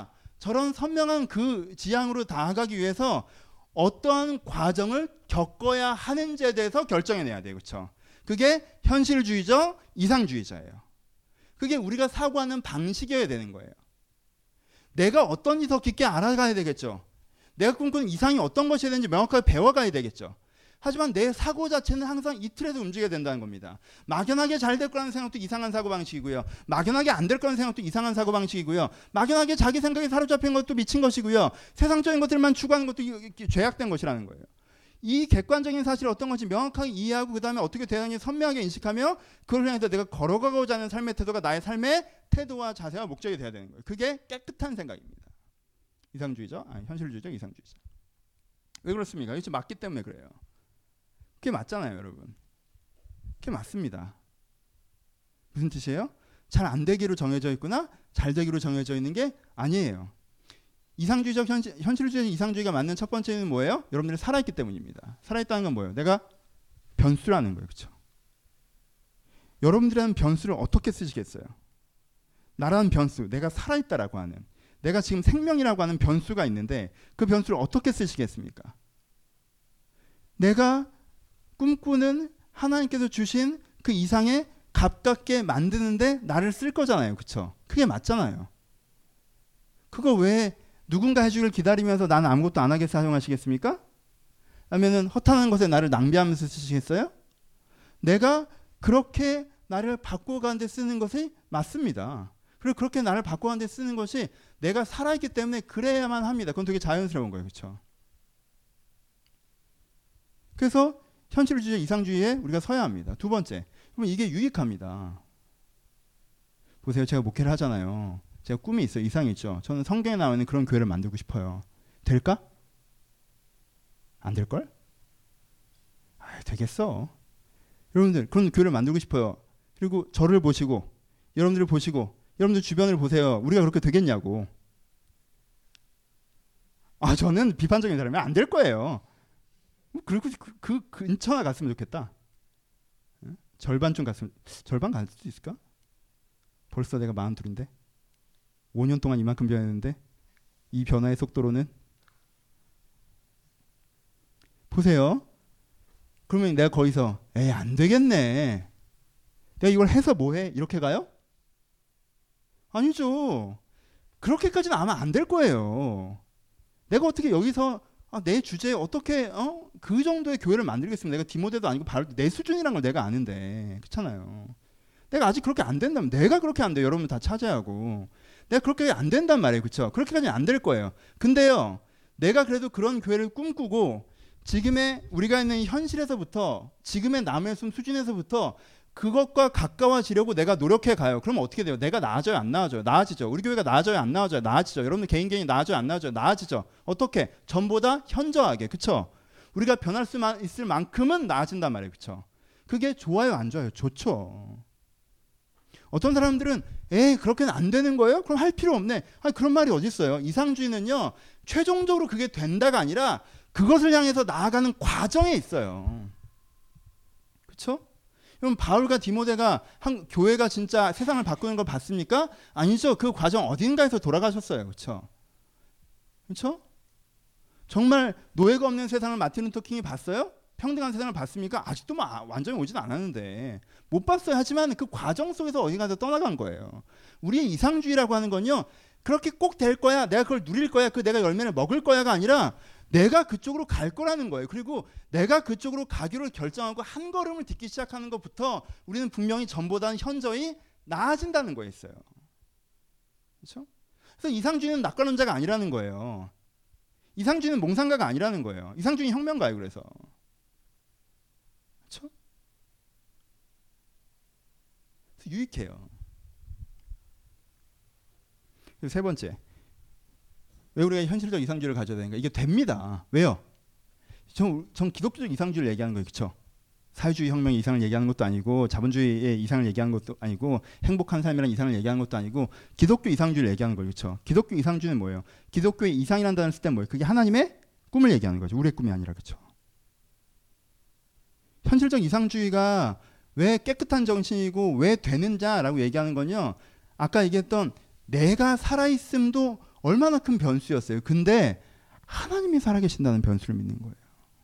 저런 선명한 그 지향으로 나아가기 위해서 어떠한 과정을 겪어야 하는지에 대해서 결정해내야 돼요. 그렇죠? 그게 현실주의적, 이상주의자예요. 그게 우리가 사고하는 방식이어야 되는 거예요. 내가 어떤지 더 깊게 알아가야 되겠죠. 내가 꿈꾸는 이상이 어떤 것이 되는지 명확하게 배워가야 되겠죠. 하지만 내 사고 자체는 항상 이 틀에서 움직여야 된다는 겁니다. 막연하게 잘 될 거라는 생각도 이상한 사고방식이고요. 막연하게 안 될 거라는 생각도 이상한 사고방식이고요. 막연하게 자기 생각에 사로잡힌 것도 미친 것이고요. 세상적인 것들만 추구하는 것도 죄악된 것이라는 거예요. 이 객관적인 사실이 어떤 건지 명확하게 이해하고 그 다음에 어떻게 대응하는지 선명하게 인식하며 그걸 향해서 내가 걸어가고자 하는 삶의 태도가 나의 삶의 태도와 자세와 목적이 돼야 되는 거예요. 그게 깨끗한 생각입니다. 이상주의죠? 아니, 현실주의적 이상주의죠. 왜 그렇습니까? 이게 맞기 때문에 그래요. 그게 맞잖아요, 여러분. 그게 맞습니다. 무슨 뜻이에요? 잘 안 되기로 정해져 있구나, 잘 되기로 정해져 있는 게 아니에요. 이상주의적 현실, 현실주의적 이상주의가 맞는 첫 번째는 뭐예요? 여러분들이 살아있기 때문입니다. 살아있다는 건 뭐예요? 내가 변수라는 거예요. 그렇죠? 여러분들이라는 변수를 어떻게 쓰시겠어요? 나라는 변수, 내가 살아있다라고 하는, 내가 지금 생명이라고 하는 변수가 있는데 그 변수를 어떻게 쓰시겠습니까? 내가 꿈꾸는 하나님께서 주신 그 이상에 가깝게 만드는데 나를 쓸 거잖아요. 그렇죠? 그게 맞잖아요. 그거 왜 누군가 해주길 기다리면서 나는 아무것도 안 하게 사용하시겠습니까? 아니면 허탄한 것에 나를 낭비하면서 쓰시겠어요? 내가 그렇게 나를 바꿔가는 데 쓰는 것이 맞습니다. 그리고 그렇게 나를 바꿔가는 데 쓰는 것이 내가 살아있기 때문에 그래야만 합니다. 그건 되게 자연스러운 거예요. 그렇죠? 그래서 현실주의, 이상주의에 우리가 서야 합니다. 두 번째, 그럼 이게 유익합니다. 보세요. 제가 목회를 하잖아요. 제가 꿈이 있어요. 이상이 있죠. 저는 성경에 나오는 그런 교회를 만들고 싶어요. 될까? 안 될걸? 아, 되겠어. 여러분들 그런 교회를 만들고 싶어요. 그리고 저를 보시고 여러분들을 보시고 여러분들 주변을 보세요. 우리가 그렇게 되겠냐고. 아, 저는 비판적인 사람이 안 될 거예요. 그리고 그, 그 근처나 갔으면 좋겠다. 절반쯤 갔으면, 절반 갈 수 있을까? 벌써 내가 마흔둘인데 오 년 동안 이만큼 변했는데 이 변화의 속도로는 보세요. 그러면 내가 거기서 에이 안 되겠네. 내가 이걸 해서 뭐해? 이렇게 가요? 아니죠. 그렇게까지는 아마 안 될 거예요. 내가 어떻게 여기서 아, 내 주제에 어떻게 어? 그 정도의 교회를 만들겠습니다. 내가 디모데도 아니고 바로 내 수준이란 걸 내가 아는데 그렇잖아요. 내가 아직 그렇게 안 된다면 내가 그렇게 안 돼요. 여러분 다 차지하고 내가 그렇게 안 된단 말이에요. 그렇죠? 그렇게까지는 안 될 거예요. 근데요. 내가 그래도 그런 교회를 꿈꾸고 지금의 우리가 있는 현실에서부터 지금의 남의 숨 수준에서부터 그것과 가까워지려고 내가 노력해 가요. 그러면 어떻게 돼요? 내가 나아져요? 안 나아져요? 나아지죠. 우리 교회가 나아져요? 안 나아져요? 나아지죠. 여러분들 개인 개인이 나아져요? 안 나아져요? 나아지죠. 어떻게? 전보다 현저하게. 그렇죠? 우리가 변할 수 있을 만큼은 나아진단 말이에요. 그렇죠? 그게 좋아요? 안 좋아요? 좋죠. 어떤 사람들은 에이 그렇게는 안 되는 거예요? 그럼 할 필요 없네. 아니 그런 말이 어디 있어요? 이상주의는요. 최종적으로 그게 된다가 아니라 그것을 향해서 나아가는 과정에 있어요. 그렇죠? 그럼 바울과 디모데가 한 교회가 진짜 세상을 바꾸는 걸 봤습니까? 아니죠. 그 과정 어딘가에서 돌아가셨어요. 그렇죠? 그렇죠? 정말 노예가 없는 세상을 마틴 루터 킹이 봤어요? 평등한 세상을 봤습니까? 아직도 뭐 완전히 오진 않았는데 못 봤어요. 하지만 그 과정 속에서 어딘가에서 떠나간 거예요. 우리의 이상주의라고 하는 건요. 그렇게 꼭 될 거야. 내가 그걸 누릴 거야. 그 내가 열매를 먹을 거야가 아니라 내가 그쪽으로 갈 거라는 거예요. 그리고 내가 그쪽으로 가기로 결정하고 한 걸음을 딛기 시작하는 것부터 우리는 분명히 전보다는 현저히 나아진다는 거였어요. 그렇죠? 그래서 이상주의는 낙관론자가 아니라는 거예요. 이상주의는 몽상가가 아니라는 거예요. 이상주의 혁명가예요. 그래서 그렇죠? 그래서 유익해요. 그리고 세 번째, 왜 우리가 현실적 이상주의를 가져야 되는가? 이게 됩니다. 왜요? 전, 전 기독교적 이상주의를 얘기하는 거예요. 그렇죠? 사회주의 혁명의 이상을 얘기하는 것도 아니고 자본주의의 이상을 얘기하는 것도 아니고 행복한 삶이라는 이상을 얘기하는 것도 아니고 기독교 이상주의를 얘기하는 거예요. 그렇죠? 기독교 이상주의는 뭐예요? 기독교의 이상이라는 단어를 쓸 때 뭐예요? 그게 하나님의 꿈을 얘기하는 거죠. 우리의 꿈이 아니라. 그렇죠? 현실적 이상주의가 왜 깨끗한 정신이고 왜 되는 자라고 얘기하는 건요. 아까 얘기했던 내가 살아있음도 얼마나 큰 변수였어요. 근데 하나님이 살아계신다는 변수를 믿는 거예요.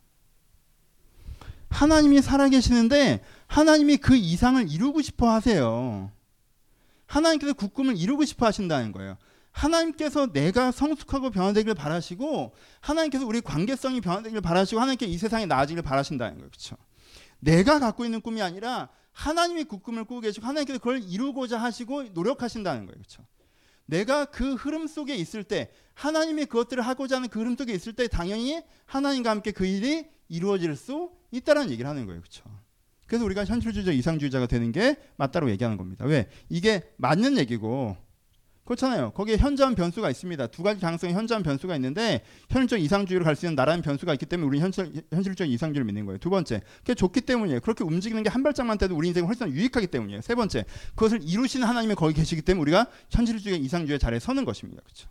하나님이 살아계시는데 하나님이 그 이상을 이루고 싶어 하세요. 하나님께서 국금을 이루고 싶어 하신다는 거예요. 하나님께서 내가 성숙하고 변화되기를 바라시고 하나님께서 우리 관계성이 변화되기를 바라시고 하나님께 이 세상이 나아지기를 바라신다는 거예요. 그렇죠? 내가 갖고 있는 꿈이 아니라 하나님이 국금을 꾸고 계시고 하나님께서 그걸 이루고자 하시고 노력하신다는 거예요. 그렇죠? 내가 그 흐름 속에 있을 때 하나님이 그것들을 하고자 하는 그 흐름 속에 있을 때 당연히 하나님과 함께 그 일이 이루어질 수 있다는 얘기를 하는 거예요. 그렇죠? 그래서 우리가 현실주의자, 이상주의자가 되는 게 맞다고 얘기하는 겁니다. 왜? 이게 맞는 얘기고 그렇잖아요. 거기에 현저한 변수가 있습니다. 두 가지 가능성의 현저한 변수가 있는데 현실적 이상주의로 갈 수 있는 나라는 변수가 있기 때문에 우리는 현실, 현실적 이상주의를 믿는 거예요. 두 번째, 그게 좋기 때문이에요. 그렇게 움직이는 게 한 발짝만 떼도 우리 인생에 훨씬 유익하기 때문이에요. 세 번째, 그것을 이루시는 하나님이 거기 계시기 때문에 우리가 현실주의, 이상주의 자리에 서는 것입니다. 그렇죠?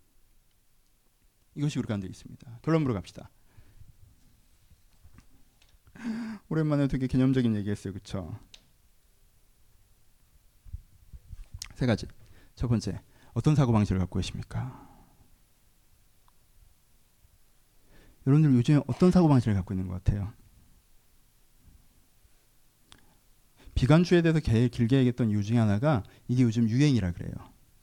이것이 우리 가운데 있습니다. 결론부로 갑시다. 오랜만에 되게 개념적인 얘기했어요. 그렇죠? 세 가지. 첫 번째, 어떤 사고방식을 갖고 계십니까? 여러분들 요즘에 어떤 사고방식을 갖고 있는 것 같아요? 비관주의에 대해서 제일 길게 얘기했던 이유 중에 하나가 이게 요즘 유행이라 그래요.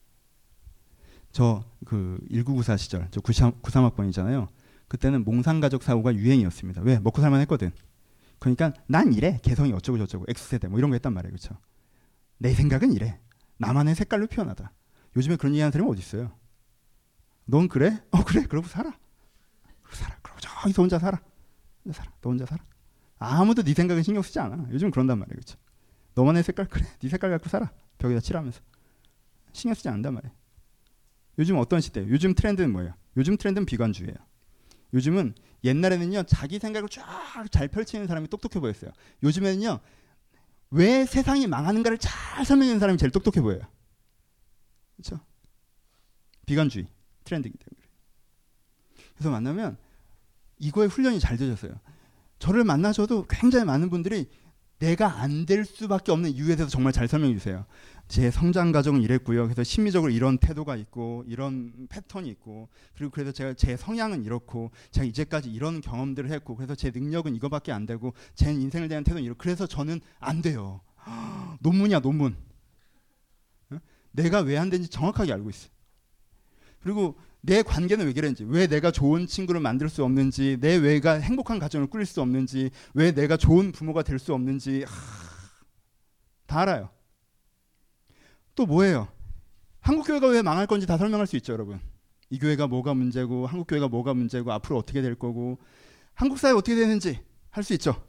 저 그 천구백구십사 시절, 저 구십삼 학번이잖아요. 그때는 몽상가족 사고가 유행이었습니다. 왜? 먹고 살만 했거든. 그러니까 난 이래. 개성이 어쩌고 저쩌고 X세대 뭐 이런 거 했단 말이에요. 그렇죠? 내 생각은 이래. 나만의 색깔로 표현하다. 요즘에 그런 얘기하는 사람이 어디 있어요? 넌 그래? 어 그래. 그러고 살아. 그러고 살아. 그러고 저기서 혼자 살아. 혼자 살아. 너 혼자 살아. 아무도 네 생각은 신경 쓰지 않아. 요즘 그런단 말이에요. 그렇죠? 너만의 색깔 그래. 네 색깔 갖고 살아. 벽에다 칠하면서. 신경 쓰지 않는단 말이에요. 요즘 어떤 시대예요? 요즘 트렌드는 뭐예요? 요즘 트렌드는 비관주의예요. 요즘은 옛날에는요. 자기 생각을 쫙 잘 펼치는 사람이 똑똑해 보였어요. 요즘에는요. 왜 세상이 망하는가를 잘 설명하는 사람이 제일 똑똑해 보여요. 그렇죠? 비관주의 트렌드이기 때문에. 그래서 만나면 이거에 훈련이 잘 되셨어요. 저를 만나셔도 굉장히 많은 분들이 내가 안 될 수밖에 없는 이유에 대해서 정말 잘 설명해 주세요. 제 성장 과정은 이랬고요. 그래서 심리적으로 이런 태도가 있고 이런 패턴이 있고 그리고 그래서 제가 제 성향은 이렇고 제가 이제까지 이런 경험들을 했고 그래서 제 능력은 이거밖에 안 되고 제 인생을 대한 태도는 이렇고 그래서 저는 안 돼요. 논문이야 논문. 내가 왜 안 되는지 정확하게 알고 있어요. 그리고 내 관계는 왜 그랬는지, 왜 내가 좋은 친구를 만들 수 없는지, 내 외가 행복한 가정을 꾸릴 수 없는지, 왜 내가 좋은 부모가 될 수 없는지 하, 다 알아요. 또 뭐예요? 한국교회가 왜 망할 건지 다 설명할 수 있죠, 여러분. 이 교회가 뭐가 문제고 한국교회가 뭐가 문제고 앞으로 어떻게 될 거고 한국 사회 어떻게 되는지 할 수 있죠.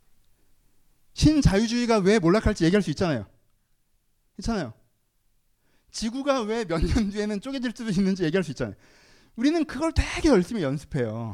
신자유주의가 왜 몰락할지 얘기할 수 있잖아요. 있잖아요. 지구가 왜 몇 년 뒤에는 쪼개질 수도 있는지 얘기할 수 있잖아요. 우리는 그걸 되게 열심히 연습해요.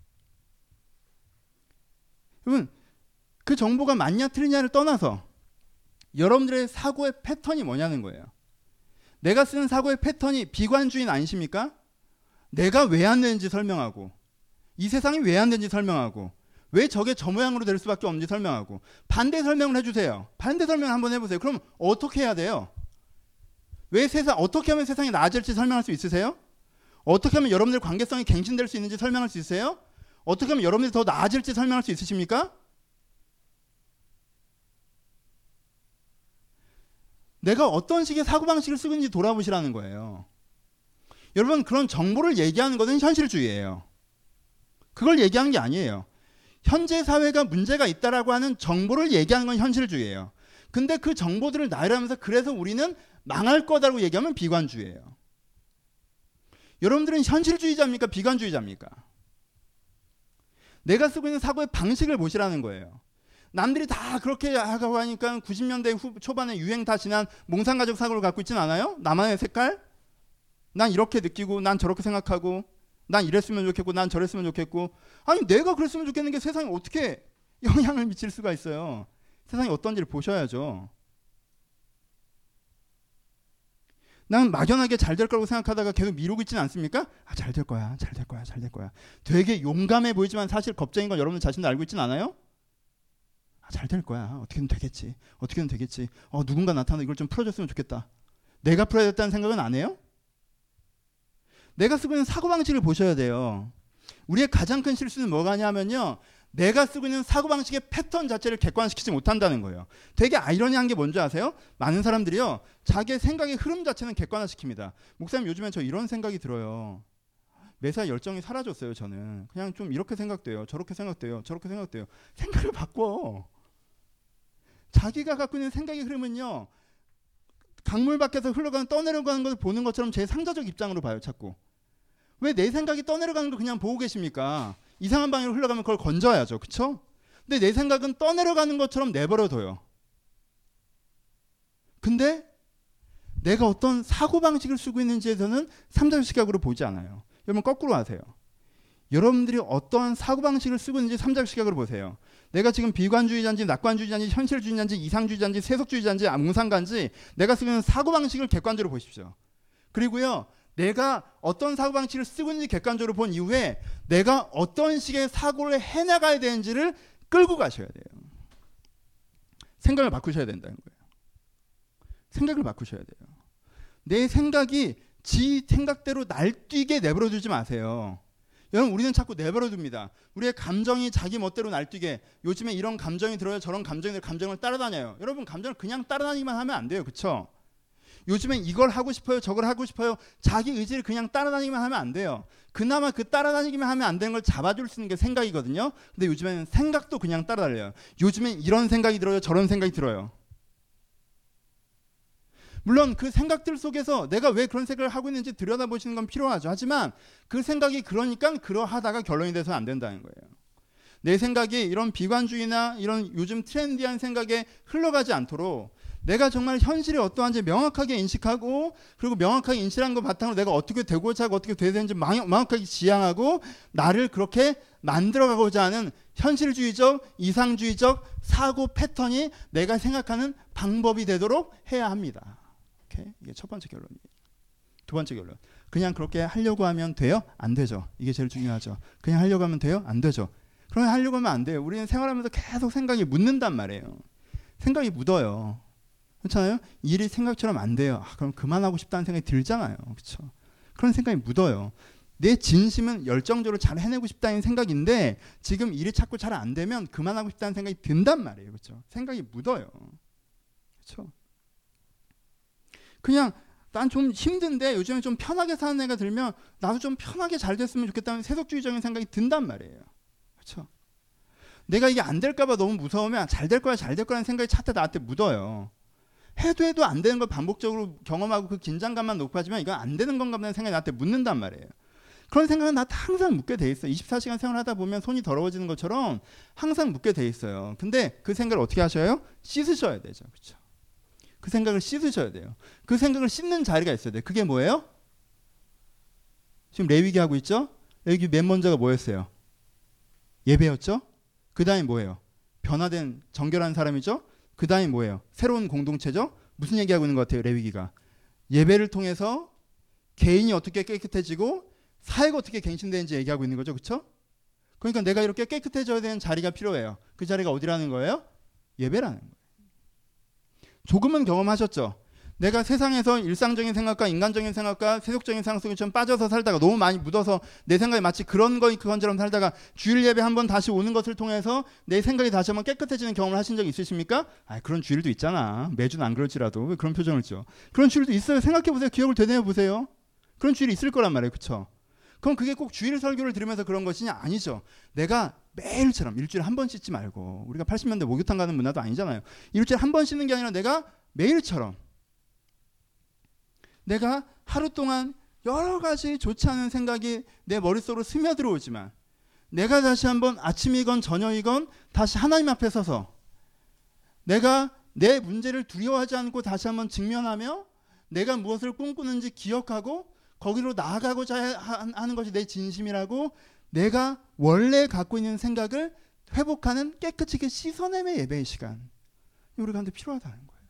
여러분, 그 정보가 맞냐 틀리냐를 떠나서 여러분들의 사고의 패턴이 뭐냐는 거예요. 내가 쓰는 사고의 패턴이 비관주의는 아니십니까? 내가 왜 안 되는지 설명하고 이 세상이 왜 안 되는지 설명하고 왜 저게 저 모양으로 될 수밖에 없는지 설명하고 반대 설명을 해주세요. 반대 설명을 한번 해보세요. 그럼 어떻게 해야 돼요? 왜 세상 어떻게 하면 세상이 나아질지 설명할 수 있으세요? 어떻게 하면 여러분들 관계성이 갱신될 수 있는지 설명할 수 있으세요? 어떻게 하면 여러분들이 더 나아질지 설명할 수 있으십니까? 내가 어떤 식의 사고방식을 쓰고 있는지 돌아보시라는 거예요. 여러분, 그런 정보를 얘기하는 것은 현실주의예요. 그걸 얘기하는 게 아니에요. 현재 사회가 문제가 있다라고 하는 정보를 얘기하는 건 현실주의예요. 근데 그 정보들을 나열하면서 그래서 우리는 망할 거다라고 얘기하면 비관주의예요. 여러분들은 현실주의자입니까? 비관주의자입니까? 내가 쓰고 있는 사고의 방식을 보시라는 거예요. 남들이 다 그렇게 하고 하니까 구십 년대 후, 초반에 유행 다 지난 몽상가족 사고를 갖고 있진 않아요? 나만의 색깔? 난 이렇게 느끼고 난 저렇게 생각하고 난 이랬으면 좋겠고 난 저랬으면 좋겠고 아니 내가 그랬으면 좋겠는 게 세상에 어떻게 영향을 미칠 수가 있어요. 세상이 어떤지를 보셔야죠. 난 막연하게 잘 될 거라고 생각하다가 계속 미루고 있지는 않습니까? 아, 잘 될 거야, 잘 될 거야, 잘 될 거야. 되게 용감해 보이지만 사실 겁쟁인 건 여러분 자신도 알고 있지는 않아요? 아, 잘 될 거야. 어떻게든 되겠지. 어떻게든 되겠지. 어, 누군가 나타나서 이걸 좀 풀어줬으면 좋겠다. 내가 풀어야 됐다는 생각은 안 해요? 내가 쓰고 있는 사고방식을 보셔야 돼요. 우리의 가장 큰 실수는 뭐가 하냐면요, 내가 쓰고 있는 사고방식의 패턴 자체를 객관시키지 못한다는 거예요. 되게 아이러니한 게 뭔지 아세요? 많은 사람들이요, 자기의 생각의 흐름 자체는 객관화시킵니다. 목사님, 요즘엔 저 이런 생각이 들어요. 매사 열정이 사라졌어요. 저는 그냥 좀 이렇게 생각돼요, 저렇게 생각돼요, 저렇게 생각돼요. 생각을 바꿔. 자기가 갖고 있는 생각의 흐름은요, 강물 밖에서 흘러가는, 떠내려가는 것을 보는 것처럼 제 상자적 입장으로 봐요. 자꾸. 왜 내 생각이 떠내려가는 걸 그냥 보고 계십니까? 이상한 방향으로 흘러가면 그걸 건져야죠. 그렇죠? 근데 내 생각은 떠내려가는 것처럼 내버려둬요. 근데 내가 어떤 사고방식을 쓰고 있는지에서는 삼자적 시각으로 보지 않아요. 여러분 거꾸로 하세요. 여러분들이 어떠한 사고방식을 쓰고 있는지 삼자적 시각으로 보세요. 내가 지금 비관주의자인지 낙관주의자인지 현실주의자인지 이상주의자인지 세속주의자인지 뭉상가인지 내가 쓰고 있는 사고방식을 객관적으로 보십시오. 그리고요, 내가 어떤 사고방식을 쓰고 있는지 객관적으로 본 이후에 내가 어떤 식의 사고를 해나가야 되는지를 끌고 가셔야 돼요. 생각을 바꾸셔야 된다는 거예요. 생각을 바꾸셔야 돼요. 내 생각이 지 생각대로 날뛰게 내버려두지 마세요. 여러분, 우리는 자꾸 내버려둡니다. 우리의 감정이 자기 멋대로 날뛰게, 요즘에 이런 감정이 들어요, 저런 감정이 들어요, 감정을 따라다녀요. 여러분, 감정을 그냥 따라다니기만 하면 안 돼요. 그렇죠? 요즘엔 이걸 하고 싶어요, 저걸 하고 싶어요, 자기 의지를 그냥 따라다니기만 하면 안 돼요. 그나마 그 따라다니기만 하면 안 되는 걸 잡아줄 수 있는 게 생각이거든요. 근데 요즘에는 생각도 그냥 따라달려요. 요즘엔 이런 생각이 들어요, 저런 생각이 들어요. 물론 그 생각들 속에서 내가 왜 그런 생각을 하고 있는지 들여다보시는 건 필요하죠. 하지만 그 생각이 그러니까 그러하다가 결론이 돼서는 안 된다는 거예요. 내 생각이 이런 비관주의나 이런 요즘 트렌디한 생각에 흘러가지 않도록 내가 정말 현실이 어떠한지 명확하게 인식하고, 그리고 명확하게 인식한 것 바탕으로 내가 어떻게 되고자 하고 어떻게 돼야 되는지 명확하게 지향하고 나를 그렇게 만들어가고자 하는 현실주의적, 이상주의적 사고 패턴이 내가 생각하는 방법이 되도록 해야 합니다. 오케이? 이게 첫 번째 결론이에요. 두 번째 결론. 그냥 그렇게 하려고 하면 돼요? 안 되죠. 이게 제일 중요하죠. 그냥 하려고 하면 돼요? 안 되죠. 그러면 하려고 하면 안 돼요. 우리는 생활하면서 계속 생각이 묻는단 말이에요. 생각이 묻어요. 그렇잖아요? 일이 생각처럼 안 돼요. 아, 그럼 그만하고 싶다는 생각이 들잖아요. 그렇죠? 그런 생각이 묻어요. 내 진심은 열정적으로 잘 해내고 싶다는 생각인데 지금 일이 자꾸 잘 안 되면 그만하고 싶다는 생각이 든단 말이에요. 그렇죠? 생각이 묻어요. 그렇죠? 그냥 난 좀 힘든데 요즘에 좀 편하게 사는 애가 들면 나도 좀 편하게 잘 됐으면 좋겠다는 세속주의적인 생각이 든단 말이에요. 그렇죠? 내가 이게 안 될까 봐 너무 무서우면 잘 될 거야, 잘 될 거라는 생각이 차트 나한테 묻어요. 해도 해도 안 되는 걸 반복적으로 경험하고 그 긴장감만 높아지면 이건 안 되는 건가 보다는 생각이 나한테 묻는단 말이에요. 그런 생각은 나한테 항상 묻게 돼 있어요. 이십사 시간 생활하다 보면 손이 더러워지는 것처럼 항상 묻게 돼 있어요. 근데 그 생각을 어떻게 하셔요? 씻으셔야 되죠. 그렇죠? 그 생각을 씻으셔야 돼요. 그 생각을 씻는 자리가 있어야 돼요. 그게 뭐예요? 지금 레위기 하고 있죠? 레위기 맨 먼저가 뭐였어요? 예배였죠? 그 다음에 뭐예요? 변화된 정결한 사람이죠? 그 다음에 뭐예요? 새로운 공동체죠? 무슨 얘기하고 있는 것 같아요? 레위기가 예배를 통해서 개인이 어떻게 깨끗해지고 사회가 어떻게 갱신되는지 얘기하고 있는 거죠. 그렇죠? 그러니까 내가 이렇게 깨끗해져야 되는 자리가 필요해요. 그 자리가 어디라는 거예요? 예배라는 거예요. 조금은 경험하셨죠? 내가 세상에서 일상적인 생각과 인간적인 생각과 세속적인 생각 속에 좀 빠져서 살다가 너무 많이 묻어서 내 생각이 마치 그런 거 그건처럼 살다가 주일 예배 한번 다시 오는 것을 통해서 내 생각이 다시 한번 깨끗해지는 경험을 하신 적 있으십니까? 아, 그런 주일도 있잖아. 매주는 안 그럴지라도 왜 그런 표정을 줘? 그런 주일도 있어요. 생각해보세요. 기억을 되뇌어 보세요. 그런 주일이 있을 거란 말이에요. 그렇죠? 그럼 그게 꼭 주일 설교를 들으면서 그런 것이냐? 아니죠. 내가 매일처럼 일주일에 한 번 씻지 말고, 우리가 팔십 년대 목욕탕 가는 문화도 아니잖아요. 일주일에 한 번 씻는 게 아니라 내가 매일처럼 내가 하루 동안 여러 가지 좋지 않은 생각이 내 머릿속으로 스며들어오지만 내가 다시 한번 아침이건 저녁이건 다시 하나님 앞에 서서 내가 내 문제를 두려워하지 않고 다시 한번 직면하며 내가 무엇을 꿈꾸는지 기억하고 거기로 나아가고자 하는 것이 내 진심이라고 내가 원래 갖고 있는 생각을 회복하는 깨끗이 씻어냄의 예배의 시간, 우리 가운데 필요하다는 거예요.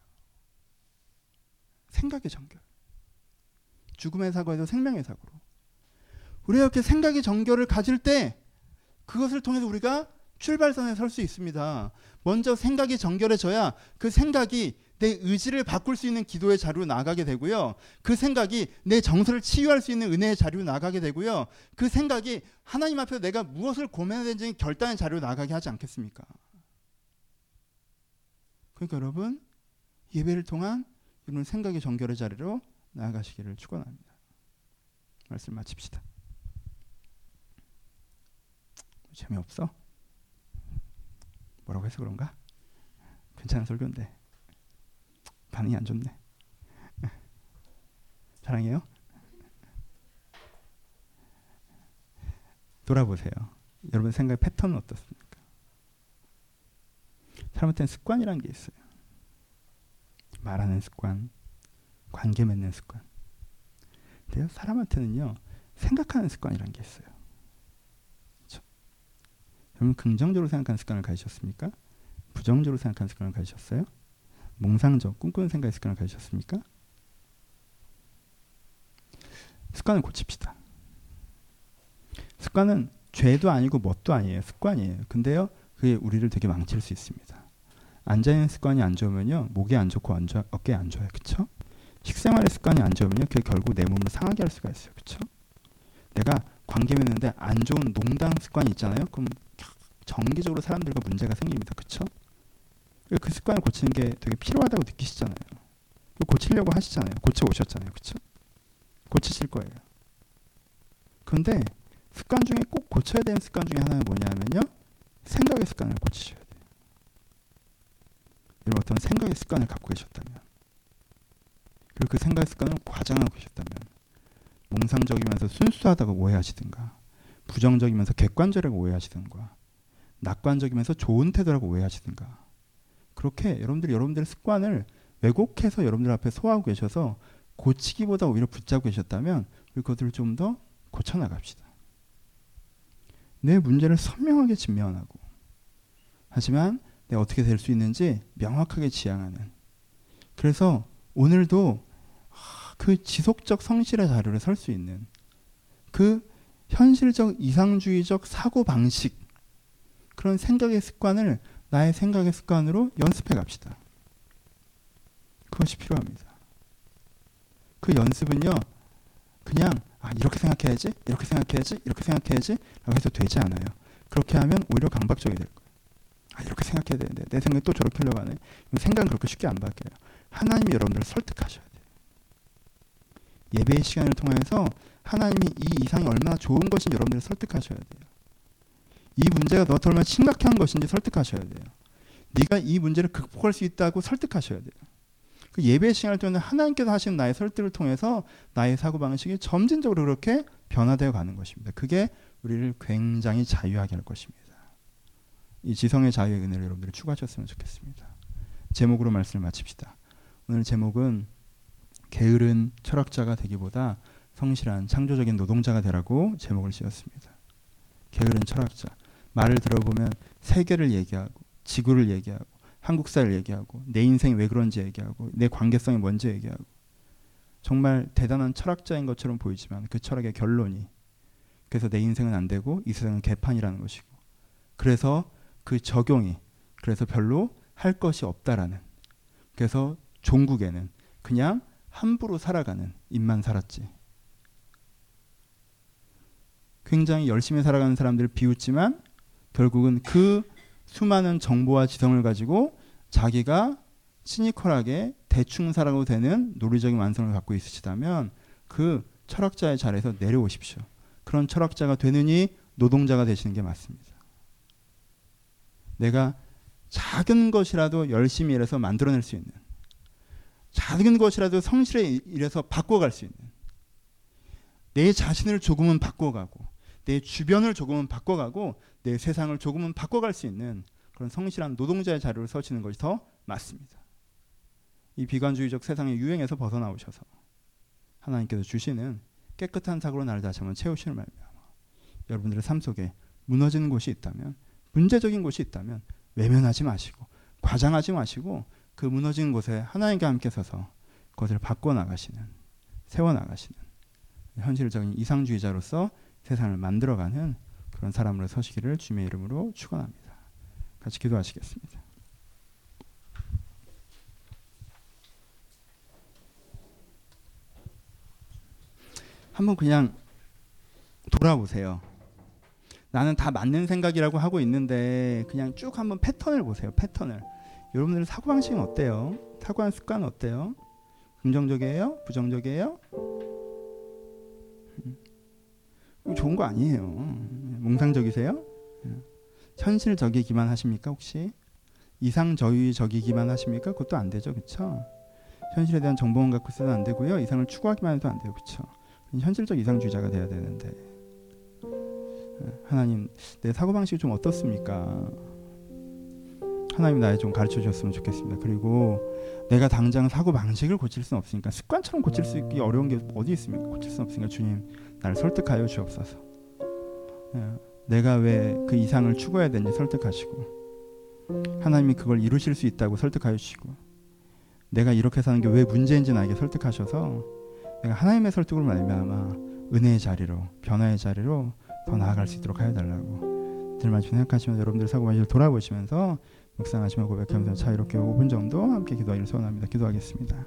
생각의 정결. 죽음의 사고에서 생명의 사고로. 우리가 이렇게 생각의 정결을 가질 때 그것을 통해서 우리가 출발선에 설 수 있습니다. 먼저 생각이 정결해져야 그 생각이 내 의지를 바꿀 수 있는 기도의 자리로 나아가게 되고요. 그 생각이 내 정서를 치유할 수 있는 은혜의 자리로 나아가게 되고요. 그 생각이 하나님 앞에서 내가 무엇을 고민해야 되는지 결단의 자리로 나아가게 하지 않겠습니까? 그러니까 여러분, 예배를 통한 이런 생각의 정결의 자리로 나아가시기를 축원합니다. 말씀 마칩시다. 재미없어? 뭐라고 해서 그런가? 괜찮은 설교인데 반응이 안 좋네. 사랑해요? 돌아보세요. 여러분 생각의 패턴은 어떻습니까? 사람한테는 습관이라는 게 있어요. 말하는 습관, 관계 맺는 습관. 근데요, 사람한테는요, 생각하는 습관이라는 게 있어요. 그렇죠? 여러분 긍정적으로 생각하는 습관을 가지셨습니까? 부정적으로 생각하는 습관을 가지셨어요? 몽상적, 꿈꾸는 생각의 습관을 가지셨습니까? 습관을 고칩시다. 습관은 죄도 아니고 뭣도 아니에요. 습관이에요. 근데요, 그게 우리를 되게 망칠 수 있습니다. 앉아있는 습관이 안 좋으면요, 목이 안 좋고 안 좋아, 어깨에 안 좋아요. 그쵸? 식생활의 습관이 안 좋으면요, 그게 결국 내 몸을 상하게 할 수가 있어요. 그쵸? 내가 관계 맺는데 안 좋은 농담 습관이 있잖아요. 그럼 정기적으로 사람들과 문제가 생깁니다. 그쵸? 그 습관을 고치는 게 되게 필요하다고 느끼시잖아요. 고치려고 하시잖아요. 고쳐 오셨잖아요. 그쵸? 고치실 거예요. 그런데 습관 중에 꼭 고쳐야 되는 습관 중에 하나는 뭐냐면요, 생각의 습관을 고치셔야 돼요. 여러분 어떤 생각의 습관을 갖고 계셨다면, 그리고 그 생각의 습관을 과장하고 계셨다면, 몽상적이면서 순수하다고 오해하시든가, 부정적이면서 객관적이라고 오해하시든가, 낙관적이면서 좋은 태도라고 오해하시든가, 그렇게 여러분들이 여러분들의 습관을 왜곡해서 여러분들 앞에 소화하고 계셔서 고치기보다 오히려 붙잡고 계셨다면, 우리 그것들을 좀 더 고쳐나갑시다. 내 문제를 선명하게 직면하고, 하지만 내가 어떻게 될 수 있는지 명확하게 지향하는, 그래서 오늘도 그 지속적 성실의 자리를 설 수 있는 그 현실적 이상주의적 사고방식, 그런 생각의 습관을 나의 생각의 습관으로 연습해 갑시다. 그것이 필요합니다. 그 연습은요, 그냥 아, 이렇게 생각해야지, 이렇게 생각해야지, 이렇게 생각해야지 라고 해서 되지 않아요. 그렇게 하면 오히려 강박적이 될 거예요. 아, 이렇게 생각해야 되는데 내 생각이 또 저렇게 하려고 하네. 생각은 그렇게 쉽게 안 바뀌어요. 하나님이 여러분들을 설득하셔야 돼요. 예배의 시간을 통해서 하나님이 이 이상이 얼마나 좋은 것인지 여러분들을 설득하셔야 돼요. 이 문제가 너한테 얼마나 심각한 것인지 설득하셔야 돼요. 네가 이 문제를 극복할 수 있다고 설득하셔야 돼요. 그 예배의 시간을 통해 하나님께서 하시는 나의 설득을 통해서 나의 사고방식이 점진적으로 그렇게 변화되어 가는 것입니다. 그게 우리를 굉장히 자유하게 할 것입니다. 이 지성의 자유의 은혜를 여러분들이 추구하셨으면 좋겠습니다. 제목으로 말씀을 마칩시다. 오늘 제목은 게으른 철학자가 되기보다 성실한 창조적인 노동자가 되라고 제목을 지었습니다. 게으른 철학자. 말을 들어보면 세계를 얘기하고 지구를 얘기하고 한국사를 얘기하고 내 인생이 왜 그런지 얘기하고 내 관계성이 뭔지 얘기하고, 정말 대단한 철학자인 것처럼 보이지만 그 철학의 결론이, 그래서 내 인생은 안 되고 이 세상은 개판이라는 것이고, 그래서 그 적용이, 그래서 별로 할 것이 없다라는, 그래서 종국에는 그냥 함부로 살아가는 입만 살았지. 굉장히 열심히 살아가는 사람들을 비웃지만 결국은 그 수많은 정보와 지성을 가지고 자기가 시니컬하게 대충 살아가도 되는 논리적인 완성을 갖고 있으시다면 그 철학자의 자리에서 내려오십시오. 그런 철학자가 되느니 노동자가 되시는 게 맞습니다. 내가 작은 것이라도 열심히 일해서 만들어낼 수 있는, 작은 것이라도 성실히 일해서 바꿔갈 수 있는, 내 자신을 조금은 바꿔가고 내 주변을 조금은 바꿔가고 내 세상을 조금은 바꿔갈 수 있는 그런 성실한 노동자의 자리로 서시는 것이 더 맞습니다. 이 비관주의적 세상의 유행에서 벗어나오셔서 하나님께서 주시는 깨끗한 사고로 나를 다시 한번 채우시는 말입니다. 여러분들의 삶 속에 무너지는 곳이 있다면, 문제적인 곳이 있다면 외면하지 마시고 과장하지 마시고 그 무너지는 곳에 하나님과 함께 서서 그것을 바꿔나가시는, 세워나가시는 현실적인 이상주의자로서 세상을 만들어가는 그런 사람으로 서시기를 주님의 이름으로 축원합니다. 같이 기도하시겠습니다. 한번 그냥 돌아보세요. 나는 다 맞는 생각이라고 하고 있는데 그냥 쭉 한번 패턴을 보세요. 패턴을. 여러분들 사고방식은 어때요? 사고하는 습관은 어때요? 긍정적이에요? 부정적이에요? 좋은 거 아니에요. 몽상적이세요? 현실적이기만 하십니까 혹시? 이상저의적이기만 하십니까? 그것도 안 되죠. 그렇죠? 현실에 대한 정보만 갖고 있어도 안 되고요. 이상을 추구하기만 해도 안 돼요. 그렇죠? 현실적 이상주의자가 돼야 되는데 하나님 내 사고방식이 좀 어떻습니까? 하나님 나에 좀 가르쳐 주셨으면 좋겠습니다. 그리고 내가 당장 사고방식을 고칠 수는 없으니까 습관처럼 고칠 수 있기 어려운 게 어디 있습니까? 고칠 수는 없으니까 주님 나를 설득하여 주옵소서. 내가 왜 그 이상을 추구해야 되는지 설득하시고 하나님이 그걸 이루실 수 있다고 설득하여 주시고 내가 이렇게 사는 게 왜 문제인지 나에게 설득하셔서 내가 하나님의 설득으로 말미암아 은혜의 자리로 변화의 자리로 더 나아갈 수 있도록 하여 달라고 늘 말씀 생각하시면서 여러분들 사고방식을 돌아보시면서 묵상하시며 고백하면서 자 이렇게 오 분 정도 함께 기도하기를 소원합니다. 기도하겠습니다.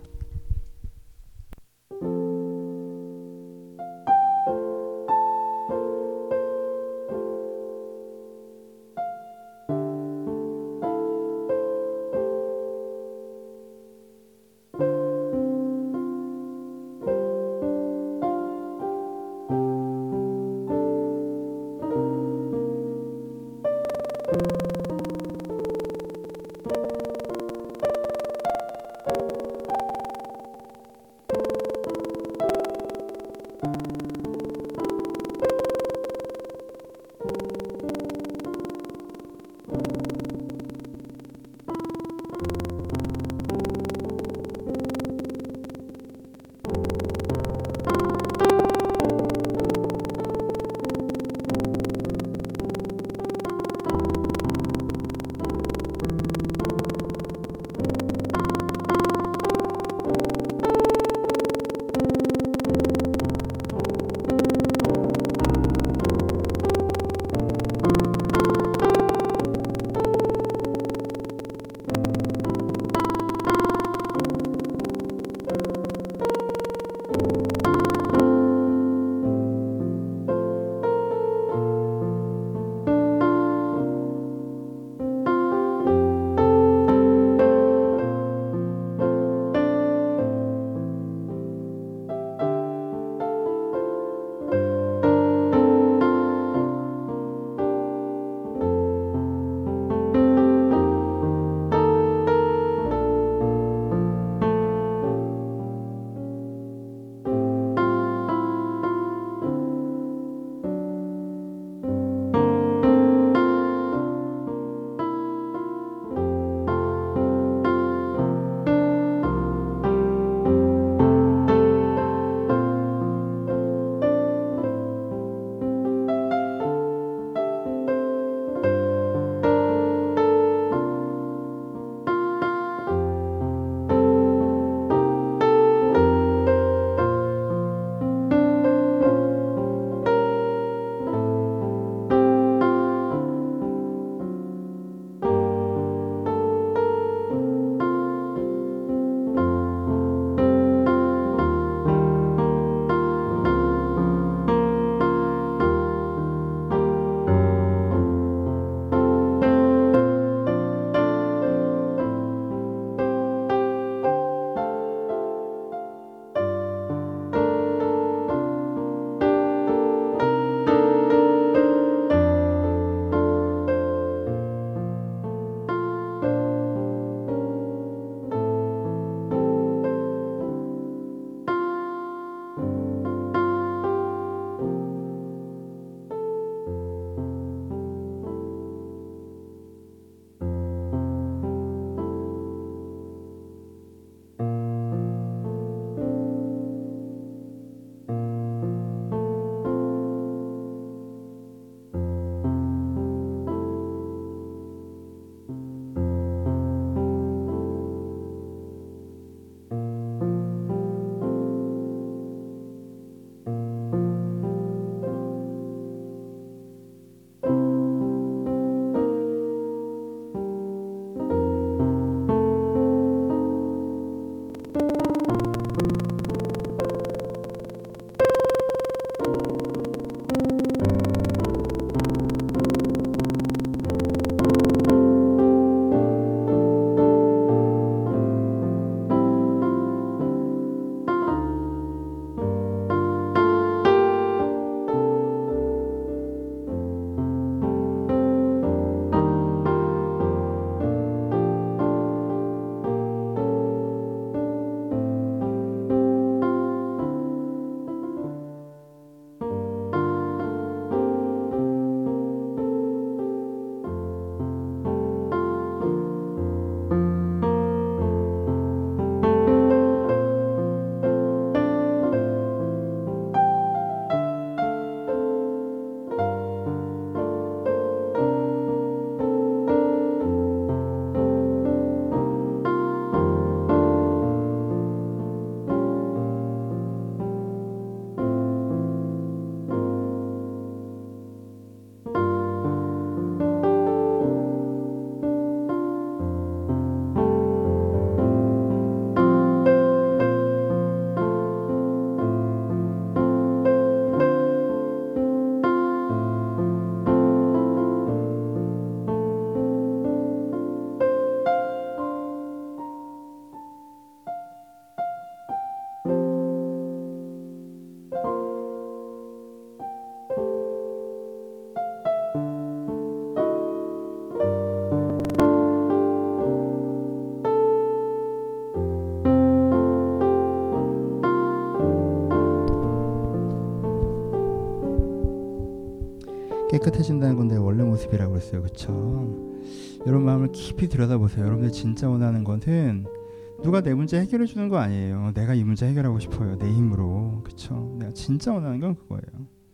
깨끗해진다는 건 내 원래 모습이라고 했어요. 그쵸? 여러분 마음을 깊이 들여다보세요. 여러분들 진짜 원하는 것은 누가 내 문제 해결해 주는 거 아니에요. 내가 이 문제 해결하고 싶어요. 내 힘으로. 그쵸? 내가 진짜 원하는 건 그거예요.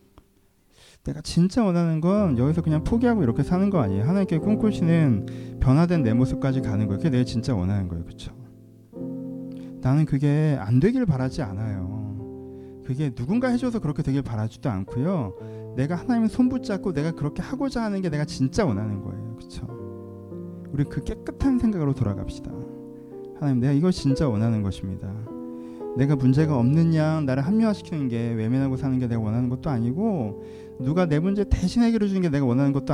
내가 진짜 원하는 건 여기서 그냥 포기하고 이렇게 사는 거 아니에요. 하나님께 꿈꾸시는 변화된 내 모습까지 가는 거예요. 그게 내가 진짜 원하는 거예요. 그쵸? 나는 그게 안 되길 바라지 않아요. 그게 누군가 해줘서 그렇게 되길 바라지도 않고요. 내가 하나님의 손 붙잡고 내가 그렇게 하고자 하는 게 내가 진짜 원하는 거예요. 그쵸? 우리 그 깨끗한 생각으로 돌아갑시다. 하나님, 내가 이거 진짜 원하는 것입니다. 내가 문제가 없는 양 나를 합리화시키는 게, 외면하고 사는 게 내가 원하는 것도 아니고, 누가 내 문제 대신 해결해 주는 게 내가 원하는 것도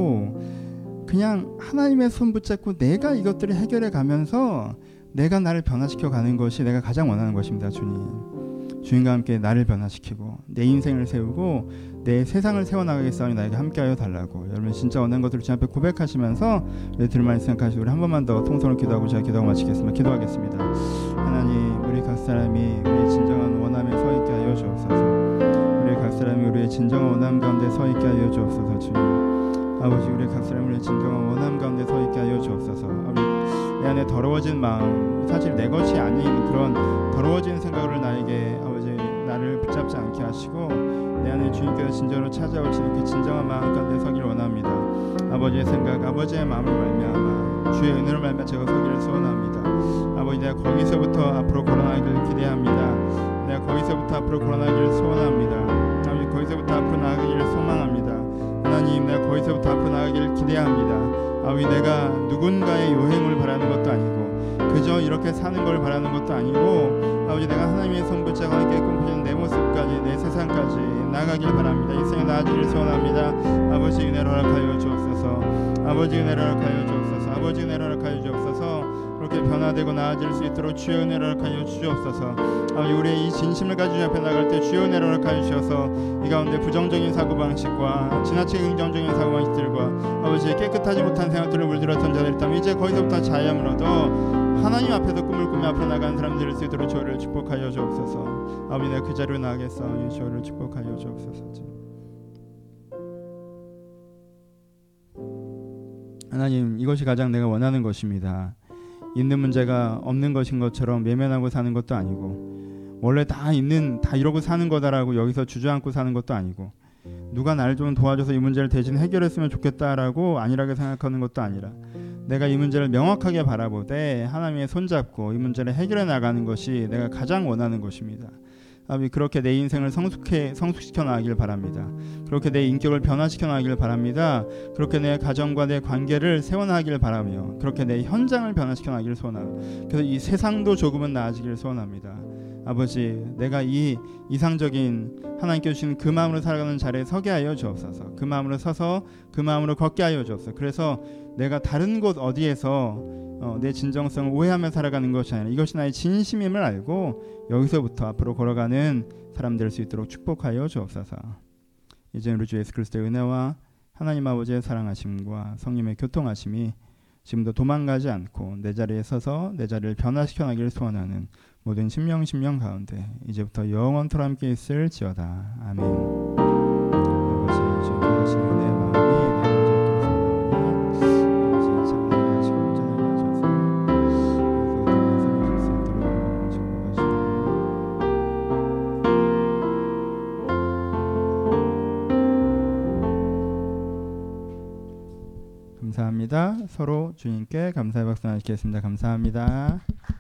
아니고, 그냥 하나님의 손 붙잡고 내가 이것들을 해결해 가면서 내가 나를 변화시켜 가는 것이 내가 가장 원하는 것입니다. 주님, 주님과 함께 나를 변화시키고 내 인생을 세우고 내 세상을 세워나가겠사오니 나에게 함께하여 달라고. 여러분 진짜 원하는 것들을 주님 앞에 고백하시면서 내 들만 생각하시고 우리 한 번만 더 통성으로 기도하고 제가 기도하고 마치겠습니다. 기도하겠습니다. 하나님, 우리 각 사람이 우리의 진정한 원함에 서 있게 하여 주옵소서. 우리 각 사람이 우리의 진정한 원함 가운데 서 있게 하여 주옵소서. 주님 아버지, 우리 각 사람이 우리의 진정한 원함 가운데 서 있게 하여 주옵소서. 우리 내 안에 더러워진 마음, 사실 내 것이 아닌 그런 더러워진 생각을 나에게 아버지 나를 붙잡지 않게 하시고 내 안에 주님께서 진정으로 찾아오시는 그 진정한 마음 가운데 서기를 원합니다. 아버지의 생각, 아버지의 마음을 말미암아 주의 은혜로 말미암아 제가 서기를 소원합니다. 아버지, 내가 거기서부터 앞으로 걸어나가기를 기대합니다. 내가 거기서부터 앞으로 걸어나가기를 소원합니다. 아버지, 거기서부터 앞으로 나가기를 소망합니다. 하나님, 내가 거기서부터 앞으로 나가기를 기대합니다. 아버지, 내가 누군가의 요행을 바라는 것도 아니고 그저 이렇게 사는 걸 바라는 것도 아니고 아버지, 내가 하나님의 손 붙잡고 함께 꿈꾸는 내 모습까지, 내 세상까지 나가길 바랍니다. 이 생에 나아지기를 소원합니다. 아버지, 은혜로 허락하여 주옵소서. 아버지, 은혜로 허락하여 주옵소서. 아버지, 은혜로 허락하여 주옵소서. 그렇게 변화되고 나아질 수 있도록 주의 은혜로 허락하여 주옵소서. 아버지, 우리의 이 진심을 가지고 앞에 나갈 때 주의 은혜로 허락하여 주셔서 이 가운데 부정적인 사고방식과 지나치게 긍정적인 사고방식들과 아버지 깨끗하지 못한 생각들을 물들었던 자들이 있다면 이제 거기서부터 자유함으로도 하나님 앞에서 꿈을 꾸며 앞으로 나가는 사람들을 수 있도록 주를 축복하여 주옵소서. 아버지, 내가 그 자리로 나가겠사오니 주를 축복하여 주옵소서. 하나님, 이것이 가장 내가 원하는 것입니다. 있는 문제가 없는 것인 것처럼 외면하고 사는 것도 아니고 원래 다 있는, 다 이러고 사는 거다라고 여기서 주저앉고 사는 것도 아니고 누가 나를 좀 도와줘서 이 문제를 대신 해결했으면 좋겠다라고 안일하게 생각하는 것도 아니라 내가 이 문제를 명확하게 바라보되 하나님의 손잡고 이 문제를 해결해 나가는 것이 내가 가장 원하는 것입니다. 아버지, 그렇게 내 인생을 성숙해, 성숙시켜 나가길 바랍니다. 그렇게 내 인격을 변화시켜 나가길 바랍니다. 그렇게 내 가정과 내 관계를 세워나가길 바라며 그렇게 내 현장을 변화시켜 나가기를 소원합니다. 그래서 이 세상도 조금은 나아지기를 소원합니다. 아버지, 내가 이 이상적인 하나님께 주시는 그 마음으로 살아가는 자리에 서게 하여 주옵소서. 그 마음으로 서서 그 마음으로 걷게 하여 주옵소서. 그래서 내가 다른 곳 어디에서 어, 내 진정성을 오해하며 살아가는 것이 아니라 이것이 나의 진심임을 알고 여기서부터 앞으로 걸어가는 사람 될 수 있도록 축복하여 주옵소서. 이제 우리 주 예수 그리스도의 은혜와 하나님 아버지의 사랑하심과 성령의 교통하심이 지금도 도망가지 않고 내 자리에 서서 내 자리를 변화시켜 나기를 소원하는 모든 심령 심령 가운데 이제부터 영원토록 함께 있을지어다. 아멘. 아버지, 주께 하신 은혜 마음이 내 감사합니다. 서로 주님께 감사의 박수 하시겠습니다. 감사합니다.